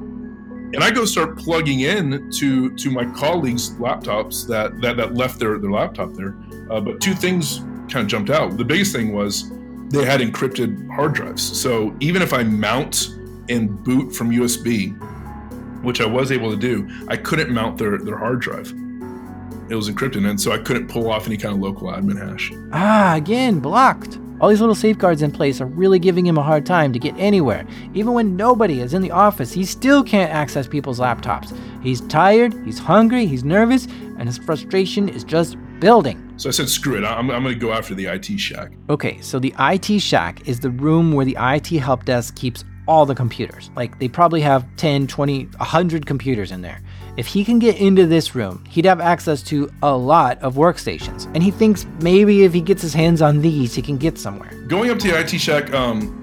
And I go start plugging in to my colleagues' laptops that left their laptop there. But two things kind of jumped out. The biggest thing was they had encrypted hard drives. So even if I mount and boot from USB, which I was able to do, I couldn't mount their hard drive. It was encrypted, and so I couldn't pull off any kind of local admin hash. Again, blocked. All these little safeguards in place are really giving him a hard time to get anywhere. Even when nobody is in the office, he still can't access people's laptops. He's tired, he's hungry, he's nervous, and his frustration is just building. So I said, screw it, I'm going to go after the IT shack. Okay, so the IT shack is the room where the IT help desk keeps all the computers. Like, they probably have 10, 20, 100 computers in there. If he can get into this room, he'd have access to a lot of workstations. And he thinks maybe if he gets his hands on these, he can get somewhere. Going up to the IT shack,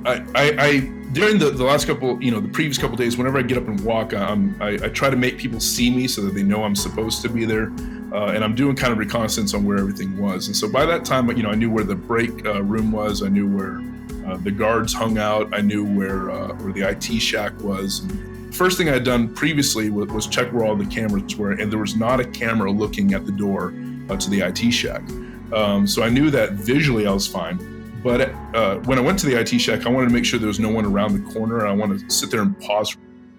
I during the last couple, the previous couple days, whenever I get up and walk, I try to make people see me so that they know I'm supposed to be there. And I'm doing kind of reconnaissance on where everything was. And so by that time, I knew where the break room was. I knew where the guards hung out. I knew where the IT shack was. And first thing I had done previously was check where all the cameras were, and there was not a camera looking at the door to the IT shack. So I knew that visually I was fine. But when I went to the IT shack, I wanted to make sure there was no one around the corner. And I wanted to sit there and pause.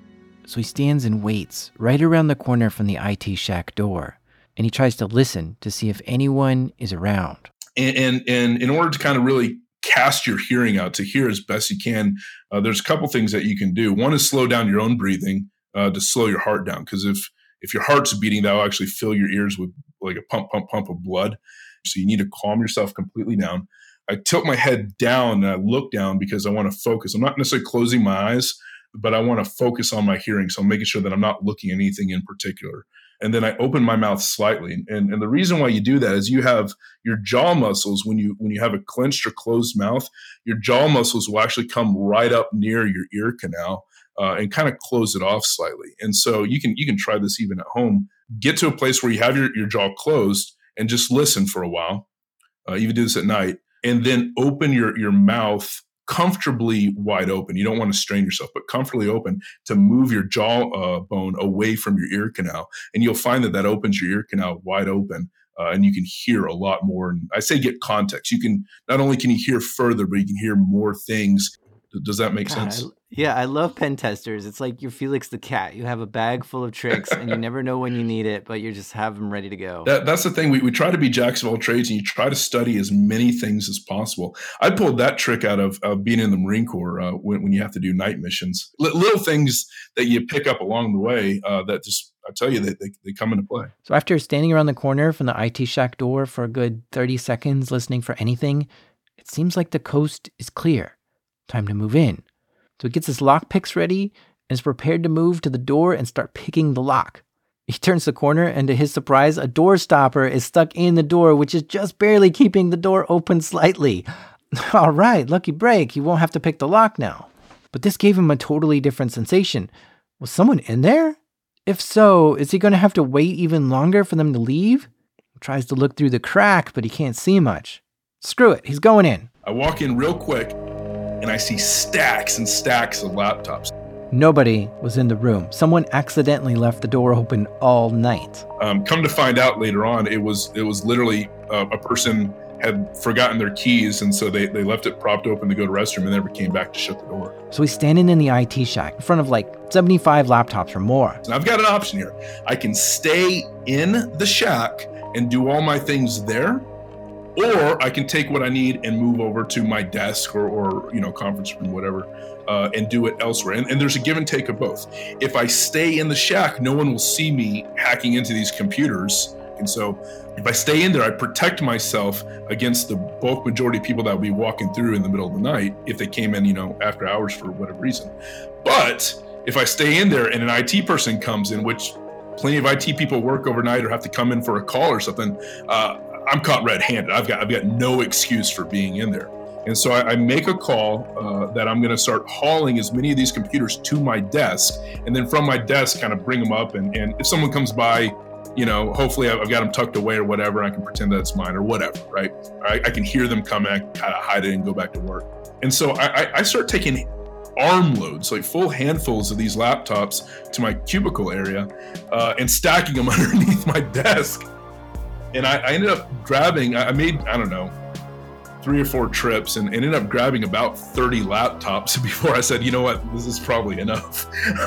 So he stands and waits right around the corner from the IT shack door. And he tries to listen to see if anyone is around. And in order to kind of really cast your hearing out to hear as best you can, there's a couple things that you can do. One is slow down your own breathing to slow your heart down. Because if your heart's beating, that will actually fill your ears with like a pump of blood. So you need to calm yourself completely down. I tilt my head down and I look down because I want to focus. I'm not necessarily closing my eyes, but I want to focus on my hearing. So I'm making sure that I'm not looking at anything in particular. And then I open my mouth slightly. And the reason why you do that is you have your jaw muscles, when you have a clenched or closed mouth, your jaw muscles will actually come right up near your ear canal and kind of close it off slightly. And so you can try this even at home. Get to a place where you have your jaw closed and just listen for a while. You can do this at night. And then open your mouth comfortably wide open. You don't want to strain yourself, but comfortably open to move your jaw bone away from your ear canal. And you'll find that opens your ear canal wide open and you can hear a lot more. And I say get context. Not only can you hear further, but you can hear more things. Does that make sense? I love pen testers. It's like you're Felix the cat. You have a bag full of tricks and you never know when you need it, but you just have them ready to go. That's the thing. We try to be jacks of all trades, and you try to study as many things as possible. I pulled that trick out of being in the Marine Corps when you have to do night missions. Little things that you pick up along the way that just, I tell you, they come into play. So after standing around the corner from the IT shack door for a good 30 seconds listening for anything, it seems like the coast is clear. Time to move in. So he gets his lock picks ready and is prepared to move to the door and start picking the lock. He turns the corner, and to his surprise, a door stopper is stuck in the door, which is just barely keeping the door open slightly. All right, lucky break. He won't have to pick the lock now. But this gave him a totally different sensation. Was someone in there? If so, is he going to have to wait even longer for them to leave? He tries to look through the crack, but he can't see much. Screw it, he's going in. I walk in real quick, and I see stacks and stacks of laptops. Nobody was in the room. Someone accidentally left the door open all night. Come to find out later on, it was literally a person had forgotten their keys, and so they left it propped open to go to the restroom and never came back to shut the door. So he's standing in the IT shack in front of like 75 laptops or more. And I've got an option here. I can stay in the shack and do all my things there, or I can take what I need and move over to my desk or conference room, whatever, and do it elsewhere. And there's a give and take of both. If I stay in the shack, no one will see me hacking into these computers. And so if I stay in there, I protect myself against the bulk majority of people that will be walking through in the middle of the night if they came in, after hours for whatever reason. But if I stay in there and an IT person comes in, which plenty of IT people work overnight or have to come in for a call or something, I'm caught red-handed. I've got no excuse for being in there. And so I make a call that I'm going to start hauling as many of these computers to my desk, and then from my desk kind of bring them up. And if someone comes by, hopefully I've got them tucked away or whatever, and I can pretend that it's mine or whatever, right? I can hear them coming, I can kind of hide it and go back to work. And so I start taking armloads, like full handfuls of these laptops to my cubicle area and stacking them underneath my desk. And I ended up grabbing, I made, 3 or 4 trips and ended up grabbing about 30 laptops before I said, you know what, this is probably enough.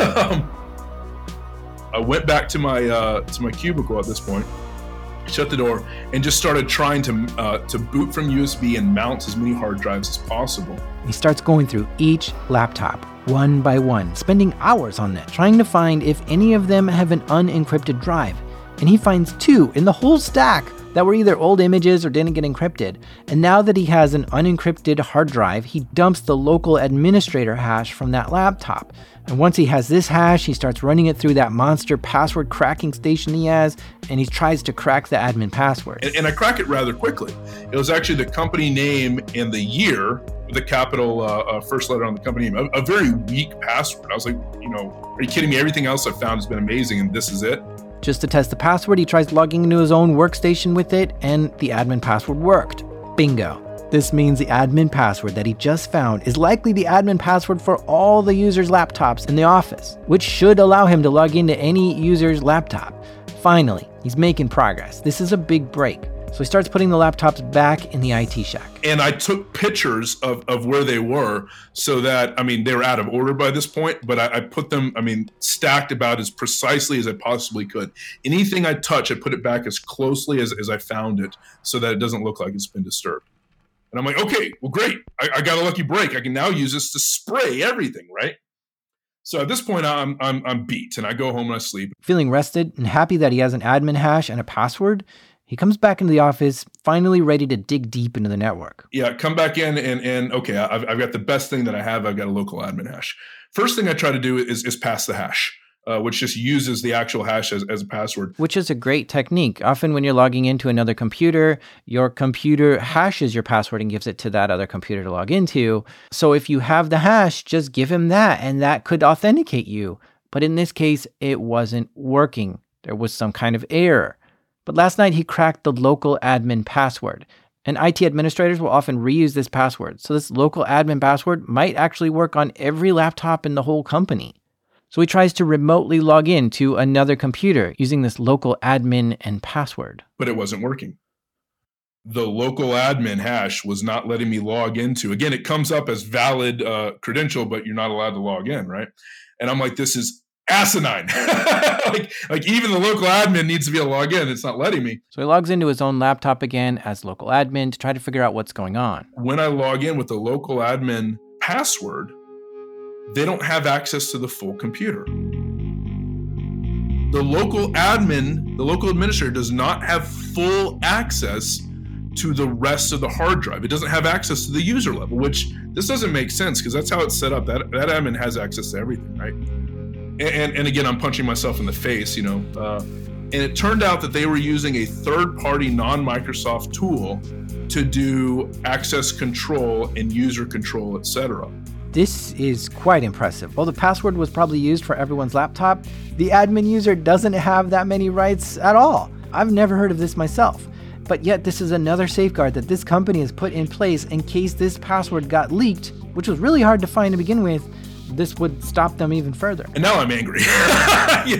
I went back to my cubicle at this point, shut the door, and just started trying to boot from USB and mount as many hard drives as possible. He starts going through each laptop one by one, spending hours on that, trying to find if any of them have an unencrypted drive. And he finds 2 in the whole stack that were either old images or didn't get encrypted. And now that he has an unencrypted hard drive, he dumps the local administrator hash from that laptop. And once he has this hash, he starts running it through that monster password cracking station he has, and he tries to crack the admin password. And I crack it rather quickly. It was actually the company name and the year, with the capital first letter on the company name, a very weak password. I was like, are you kidding me? Everything else I've found has been amazing, and this is it? Just to test the password, he tries logging into his own workstation with it, and the admin password worked. Bingo. This means the admin password that he just found is likely the admin password for all the users' laptops in the office, which should allow him to log into any user's laptop. Finally, he's making progress. This is a big break. So he starts putting the laptops back in the IT shack. And I took pictures of where they were so that, they were out of order by this point, but I put them, stacked about as precisely as I possibly could. Anything I touch, I put it back as closely as I found it so that it doesn't look like it's been disturbed. And I'm like, okay, well, great. I got a lucky break. I can now use this to spray everything, right? So at this point, I'm beat, and I go home and I sleep. Feeling rested and happy that he has an admin hash and a password, he comes back into the office, finally ready to dig deep into the network. Yeah, come back in and okay, I've got the best thing that I have. I've got a local admin hash. First thing I try to do is pass the hash, which just uses the actual hash as a password. Which is a great technique. Often when you're logging into another computer, your computer hashes your password and gives it to that other computer to log into. So if you have the hash, just give him that, and that could authenticate you. But in this case, it wasn't working. There was some kind of error. But last night, he cracked the local admin password. And IT administrators will often reuse this password. So this local admin password might actually work on every laptop in the whole company. So he tries to remotely log in to another computer using this local admin and password. But it wasn't working. The local admin hash was not letting me log into. Again, it comes up as valid credential, but you're not allowed to log in, right? And I'm like, this is asinine. like even the local admin needs to be able to log in. It's not letting me. So he logs into his own laptop again as local admin to try to figure out what's going on. When I log in with the local admin password, they don't have access to the full computer. The local admin, the local administrator does not have full access to the rest of the hard drive. It doesn't have access to the user level, which this doesn't make sense because that's how it's set up. That admin has access to everything, right? and again, I'm punching myself in the face, and it turned out that they were using a third-party non-Microsoft tool to do access control and user control, etc. This is quite impressive. While the password was probably used for everyone's laptop, the admin user doesn't have that many rights at all. I've never heard of this myself. But yet this is another safeguard that this company has put in place in case this password got leaked, which was really hard to find to begin with. This would stop them even further. And now I'm angry. I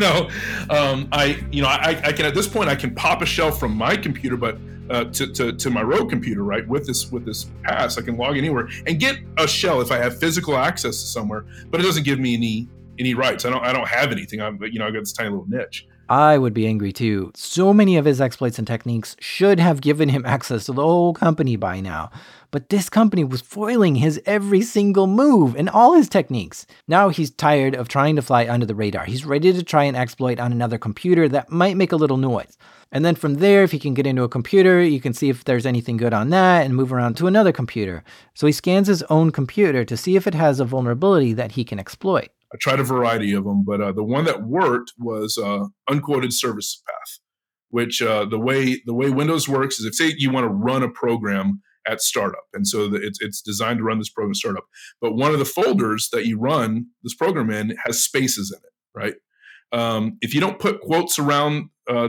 can at this point I can pop a shell from my computer, but to my Rogue computer, right? With this pass, I can log anywhere and get a shell if I have physical access to somewhere, but it doesn't give me any rights. I don't have anything. I got this tiny little niche. I would be angry too. So many of his exploits and techniques should have given him access to the whole company by now. But this company was foiling his every single move and all his techniques. Now he's tired of trying to fly under the radar. He's ready to try an exploit on another computer that might make a little noise. And then from there, if he can get into a computer, you can see if there's anything good on that and move around to another computer. So he scans his own computer to see if it has a vulnerability that he can exploit. I tried a variety of them, but the one that worked was unquoted service path, which the way Windows works is if, say, you want to run a program at startup, and so it's designed to run this program at startup, but one of the folders that you run this program in has spaces in it, right? If you don't put quotes around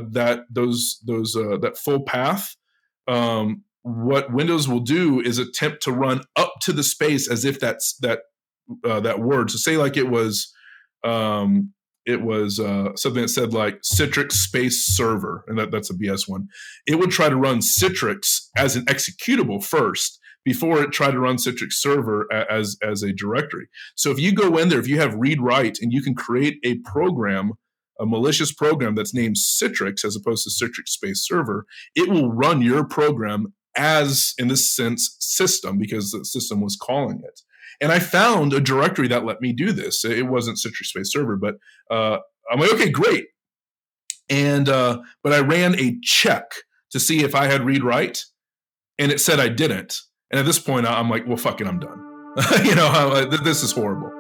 that full path, what Windows will do is attempt to run up to the space as if that's that word. So say like it was something that said like Citrix space server, and that's a BS one. It would try to run Citrix as an executable first before it tried to run Citrix server as a directory. So if you go in there, if you have read write, and you can create a program, a malicious program that's named Citrix as opposed to Citrix space server, it will run your program as, in this sense, system, because the system was calling it. And I found a directory that let me do this. It wasn't Citrix space server, but I'm like, okay, great. And but I ran a check to see if I had read write, and it said I didn't. And at this point, I'm like, well, fuck it, I'm done. This is horrible.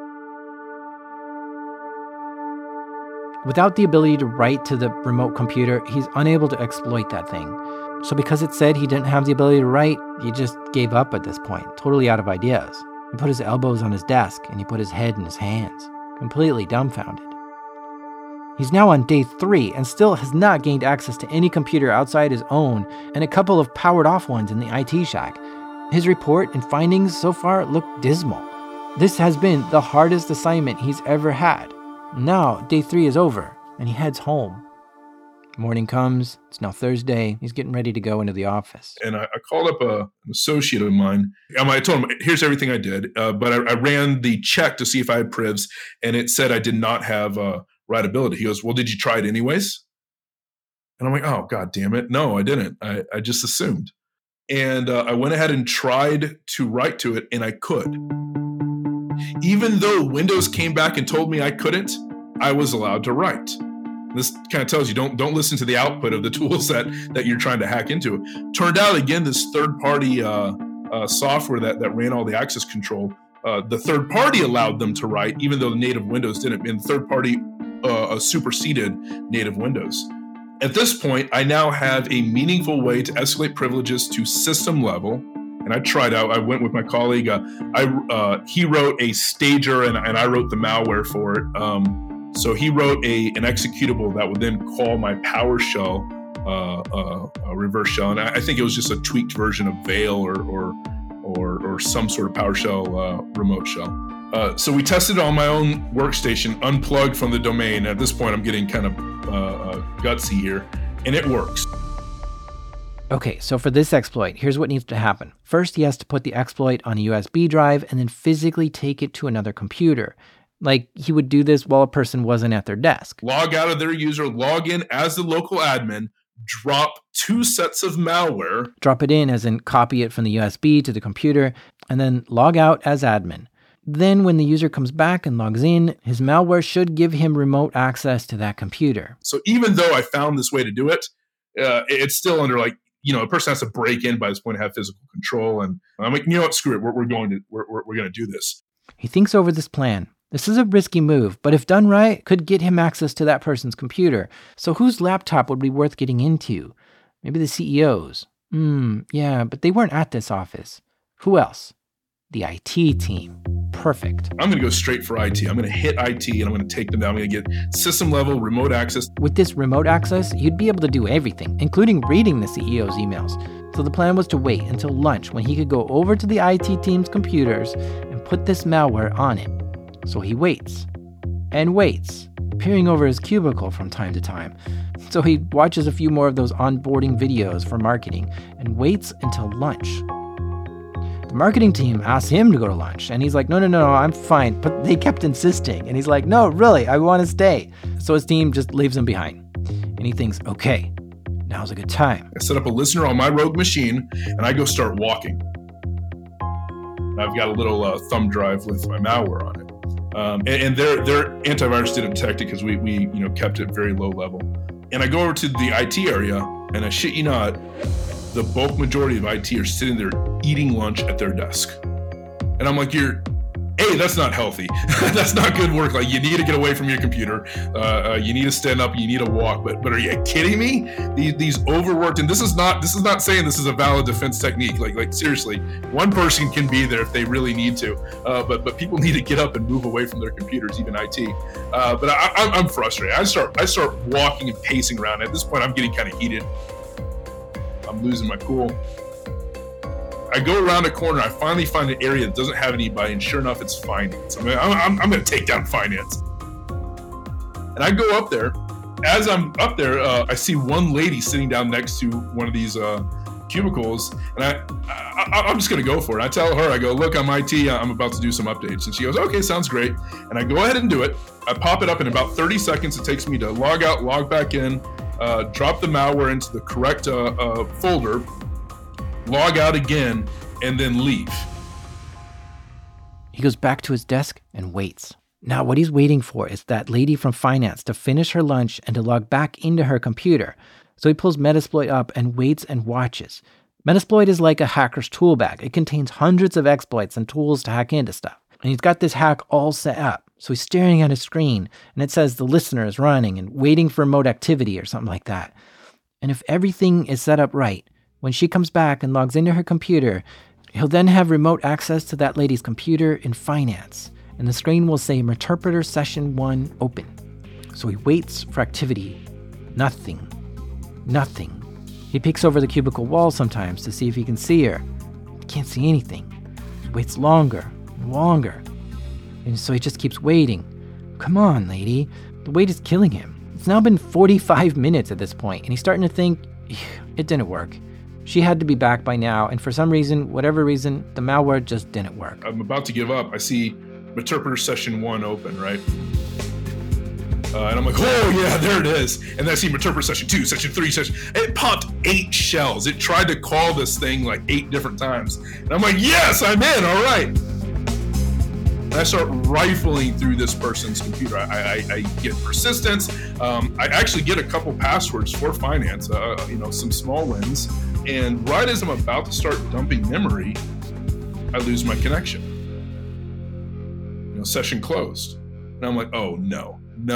Without the ability to write to the remote computer, he's unable to exploit that thing. So because it said he didn't have the ability to write, he just gave up at this point, totally out of ideas. He put his elbows on his desk and he put his head in his hands, completely dumbfounded. He's now on day 3 and still has not gained access to any computer outside his own and a couple of powered off ones in the IT shack. His report and findings so far look dismal. This has been the hardest assignment he's ever had. Now, day 3 is over and he heads home. Morning comes, it's now Thursday, he's getting ready to go into the office. And I called up an associate of mine. I told him, here's everything I did, but I ran the check to see if I had privs, and it said I did not have writability. He goes, well, did you try it anyways? And I'm like, oh, God damn it. No, I didn't. I just assumed. And I went ahead and tried to write to it, and I could. Even though Windows came back and told me I couldn't, I was allowed to write. This kind of tells you don't listen to the output of the tools that you're trying to hack into. Turned out, again, this third-party software that ran all the access control, the third party allowed them to write, even though the native Windows didn't. And the third party superseded native Windows. At this point, I now have a meaningful way to escalate privileges to system level. And I tried out. I went with my colleague. He wrote a stager, and I wrote the malware for it. So he wrote an executable that would then call my PowerShell reverse shell, and I think it was just a tweaked version of Veil or some sort of PowerShell remote shell. So we tested it on my own workstation, unplugged from the domain. At this point, I'm getting kind of gutsy here, and it works. Okay, so for this exploit, here's what needs to happen. First, he has to put the exploit on a USB drive and then physically take it to another computer. Like he would do this while a person wasn't at their desk. Log out of their user, log in as the local admin, drop 2 sets of malware. Drop it in as in copy it from the USB to the computer, and then log out as admin. Then when the user comes back and logs in, his malware should give him remote access to that computer. So even though I found this way to do it, it's still under a person has to break in by this point to have physical control. And I'm like, you know what, screw it. We're going to do this. He thinks over this plan. This is a risky move, but if done right, could get him access to that person's computer. So whose laptop would be worth getting into? Maybe the CEO's. Yeah, but they weren't at this office. Who else? The IT team. Perfect. I'm going to go straight for IT. I'm going to hit IT and I'm going to take them down. I'm going to get system level remote access. With this remote access, you'd be able to do everything, including reading the CEO's emails. So the plan was to wait until lunch when he could go over to the IT team's computers and put this malware on it. So he waits and waits, peering over his cubicle from time to time. So he watches a few more of those onboarding videos for marketing and waits until lunch. The marketing team asks him to go to lunch, and he's like, no, I'm fine. But they kept insisting, and he's like, no, really, I want to stay. So his team just leaves him behind. And he thinks, okay, now's a good time. I set up a listener on my rogue machine, and I go start walking. I've got a little thumb drive with my malware on it. And their antivirus didn't detect it because we kept it very low level. And I go over to the IT area, and I shit you not, the bulk majority of IT are sitting there eating lunch at their desk. And I'm like, that's not healthy. That's not good work. Like, you need to get away from your computer. You need to stand up. You need to walk. But are you kidding me? These overworked, and this is not saying this is a valid defense technique. Like seriously, one person can be there if they really need to. But people need to get up and move away from their computers, even IT. But I'm frustrated. I start walking and pacing around. At this point, I'm getting kind of heated. I'm losing my cool. I go around a corner. I finally find an area that doesn't have anybody, and sure enough, it's finance. I'm going to take down finance. And I go up there. As I'm up there, I see one lady sitting down next to one of these cubicles, and I'm just going to go for it. I tell her, I go, look, I'm IT. I'm about to do some updates. And she goes, okay, sounds great. And I go ahead and do it. I pop it up in about 30 seconds. It takes me to log out, log back in, drop the malware into the correct folder, log out again, and then leave. He goes back to his desk and waits. Now, what he's waiting for is that lady from finance to finish her lunch and to log back into her computer. So he pulls Metasploit up and waits and watches. Metasploit is like a hacker's tool bag. It contains hundreds of exploits and tools to hack into stuff. And he's got this hack all set up. So he's staring at his screen, and it says the listener is running and waiting for remote activity or something like that. And if everything is set up right, when she comes back and logs into her computer, he'll then have remote access to that lady's computer in finance, and the screen will say Meterpreter Session 1 open. So he waits for activity. Nothing. He peeks over the cubicle wall sometimes to see if he can see her. He can't see anything. He waits longer and longer. And so he just keeps waiting. Come on, lady. The wait is killing him. It's now been 45 minutes at this point, and he's starting to think, it didn't work. She had to be back by now, and for some reason, whatever reason, the malware just didn't work. I'm about to give up. I see Meterpreter Session 1 open, right? And I'm like, oh yeah, there it is. And then I see Meterpreter Session 2, Session 3, It popped 8 shells. It tried to call this thing like 8 different times. And I'm like, yes, I'm in, all right. And I start rifling through this person's computer. I get persistence. I actually get a couple passwords for finance, some small wins. And right as I'm about to start dumping memory, I lose my connection. Session closed. And I'm like, oh, no.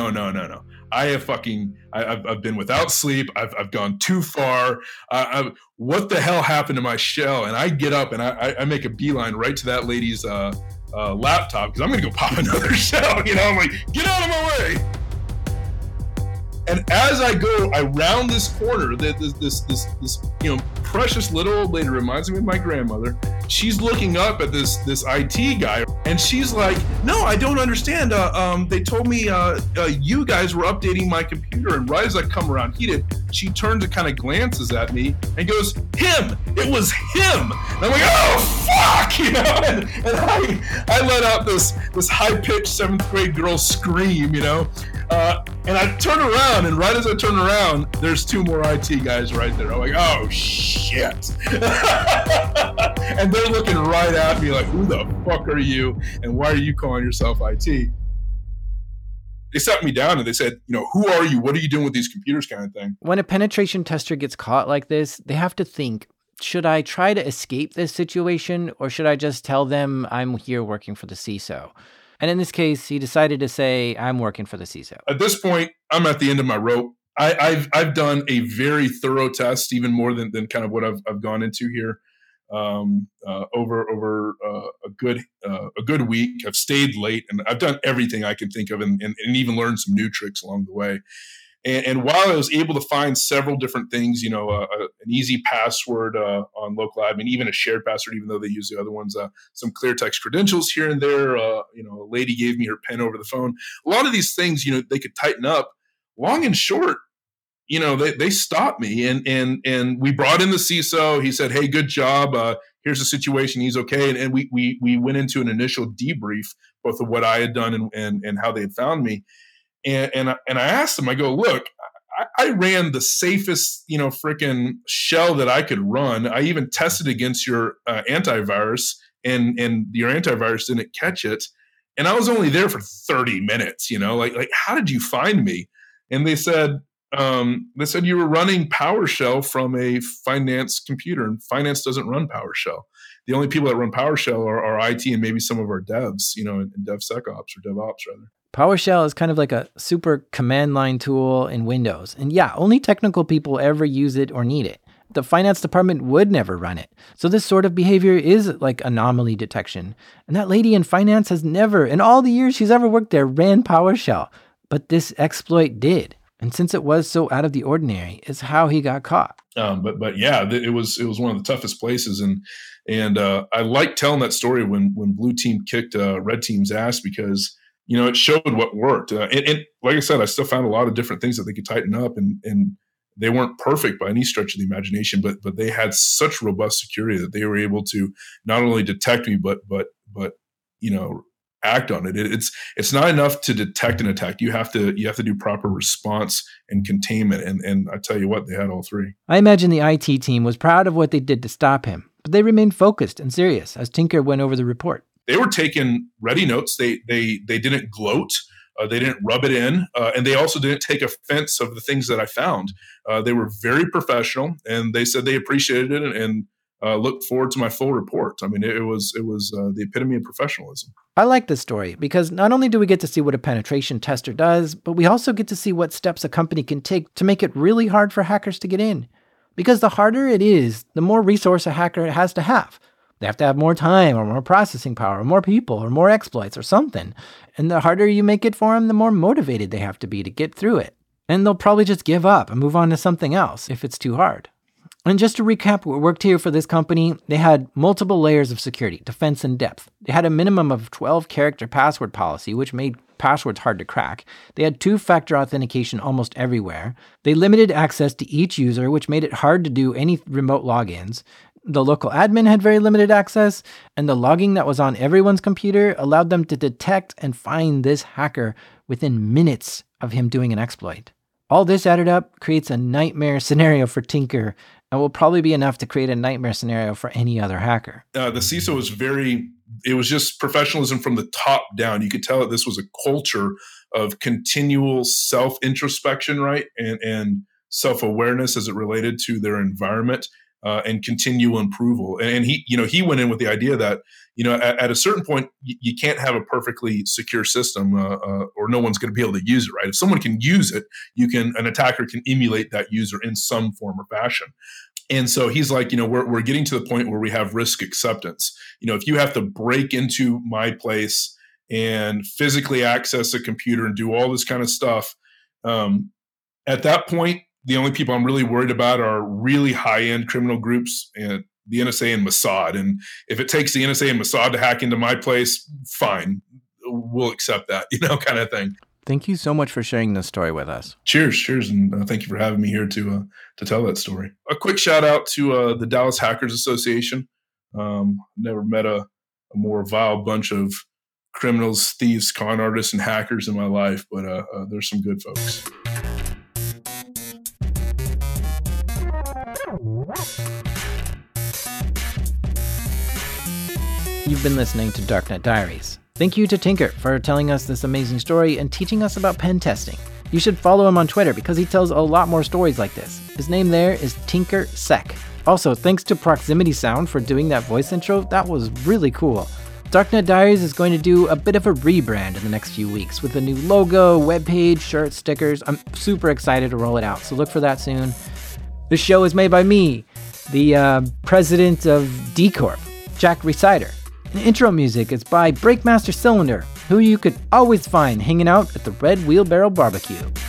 I've been without sleep. I've gone too far. What the hell happened to my shell? And I get up and I make a beeline right to that lady's laptop because I'm going to go pop another shell. I'm like, get out of my way. And as I go around this corner, this precious little old lady reminds me of my grandmother. She's looking up at this IT guy, and she's like, "No, I don't understand. They told me you guys were updating my computer." And right as I come around heated, she turns and kind of glances at me and goes, "Him! It was him!" And I'm like, "Oh fuck!" And I let out this high-pitched 7th grade girl scream, and I turn around, and right as I turn around, there's 2 more IT guys right there. I'm like, oh, shit. And they're looking right at me like, who the fuck are you? And why are you calling yourself IT? They sat me down and they said, who are you? What are you doing with these computers kind of thing? When a penetration tester gets caught like this, they have to think, should I try to escape this situation, or should I just tell them I'm here working for the CISO? And in this case, he decided to say, I'm working for the CISO. At this point, I'm at the end of my rope. I've done a very thorough test, even more than kind of what I've gone into here. Over a good week. I've stayed late, and I've done everything I can think of, and even learned some new tricks along the way. And while I was able to find several different things, an easy password on local admin, even a shared password, even though they use the other ones, some clear text credentials here and there. A lady gave me her PIN over the phone. A lot of these things, they could tighten up. Long and short, they stopped me, and we brought in the CISO. He said, "Hey, good job. Here's the situation. He's okay." And we went into an initial debrief, both of what I had done and how they had found me. And I asked him, I go, "Look, I ran the safest, freaking shell that I could run. I even tested against your antivirus, and your antivirus didn't catch it. And I was only there for 30 minutes. Like how did you find me?" And they said you were running PowerShell from a finance computer, and finance doesn't run PowerShell. The only people that run PowerShell are IT and maybe some of our devs, and DevSecOps or DevOps rather. PowerShell is kind of like a super command line tool in Windows. And yeah, only technical people ever use it or need it. The finance department would never run it. So this sort of behavior is like anomaly detection. And that lady in finance has never, in all the years she's ever worked there, ran PowerShell. But this exploit did. And since it was so out of the ordinary, is how he got caught. But yeah, it was one of the toughest places, and I like telling that story when Blue Team kicked Red Team's ass, because it showed what worked. And like I said, I still found a lot of different things that they could tighten up, and they weren't perfect by any stretch of the imagination, but they had such robust security that they were able to not only detect me, but act on it. It's not enough to detect an attack. You have to do proper response and containment. And I tell you what, they had all three. I imagine the IT team was proud of what they did to stop him, but they remained focused and serious as Tinker went over the report. They were taking ready notes. They didn't gloat. They didn't rub it in. And they also didn't take offense of the things that I found. They were very professional, and they said they appreciated it and looked forward to my full report. I mean, it was the epitome of professionalism. I like this story because not only do we get to see what a penetration tester does, but we also get to see what steps a company can take to make it really hard for hackers to get in. Because the harder it is, the more resource a hacker has to have. They have to have more time or more processing power or more people or more exploits or something. And the harder you make it for them, the more motivated they have to be to get through it. And they'll probably just give up and move on to something else if it's too hard. And just to recap what worked here for this company, they had multiple layers of security, defense, and depth. They had a minimum of 12-character password policy, which made passwords hard to crack. They had two-factor authentication almost everywhere. They limited access to each user, which made it hard to do any remote logins. The local admin had very limited access, and the logging that was on everyone's computer allowed them to detect and find this hacker within minutes of him doing an exploit. All this added up creates a nightmare scenario for Tinker, and will probably be enough to create a nightmare scenario for any other hacker. The CISO was it was just professionalism from the top down. You could tell that this was a culture of continual self-introspection, right? And self-awareness as it related to their environment. And continual improvement. And he went in with the idea that, at a certain point, you can't have a perfectly secure system or no one's going to be able to use it, right? If someone can use it, an attacker can emulate that user in some form or fashion. And so he's like, we're getting to the point where we have risk acceptance. If you have to break into my place and physically access a computer and do all this kind of stuff, at that point, the only people I'm really worried about are really high-end criminal groups and the NSA and Mossad. And if it takes the NSA and Mossad to hack into my place, fine, we'll accept that, kind of thing. Thank you so much for sharing this story with us. Cheers, and thank you for having me here to tell that story. A quick shout out to the Dallas Hackers Association. Never met a more vile bunch of criminals, thieves, con artists, and hackers in my life, but there's some good folks. You've been listening to Darknet Diaries. Thank you to Tinker for telling us this amazing story and teaching us about pen testing. You should follow him on Twitter because he tells a lot more stories like this. His name there is TinkerSec. Also, thanks to Proximity Sound for doing that voice intro. That was really cool. Darknet Diaries is going to do a bit of a rebrand in the next few weeks with a new logo, webpage, shirts, stickers. I'm super excited to roll it out, so look for that soon. This show is made by me, the president of D Corp, Jack Resider. The intro music is by Breakmaster Cylinder, who you could always find hanging out at the Red Wheelbarrow Barbecue.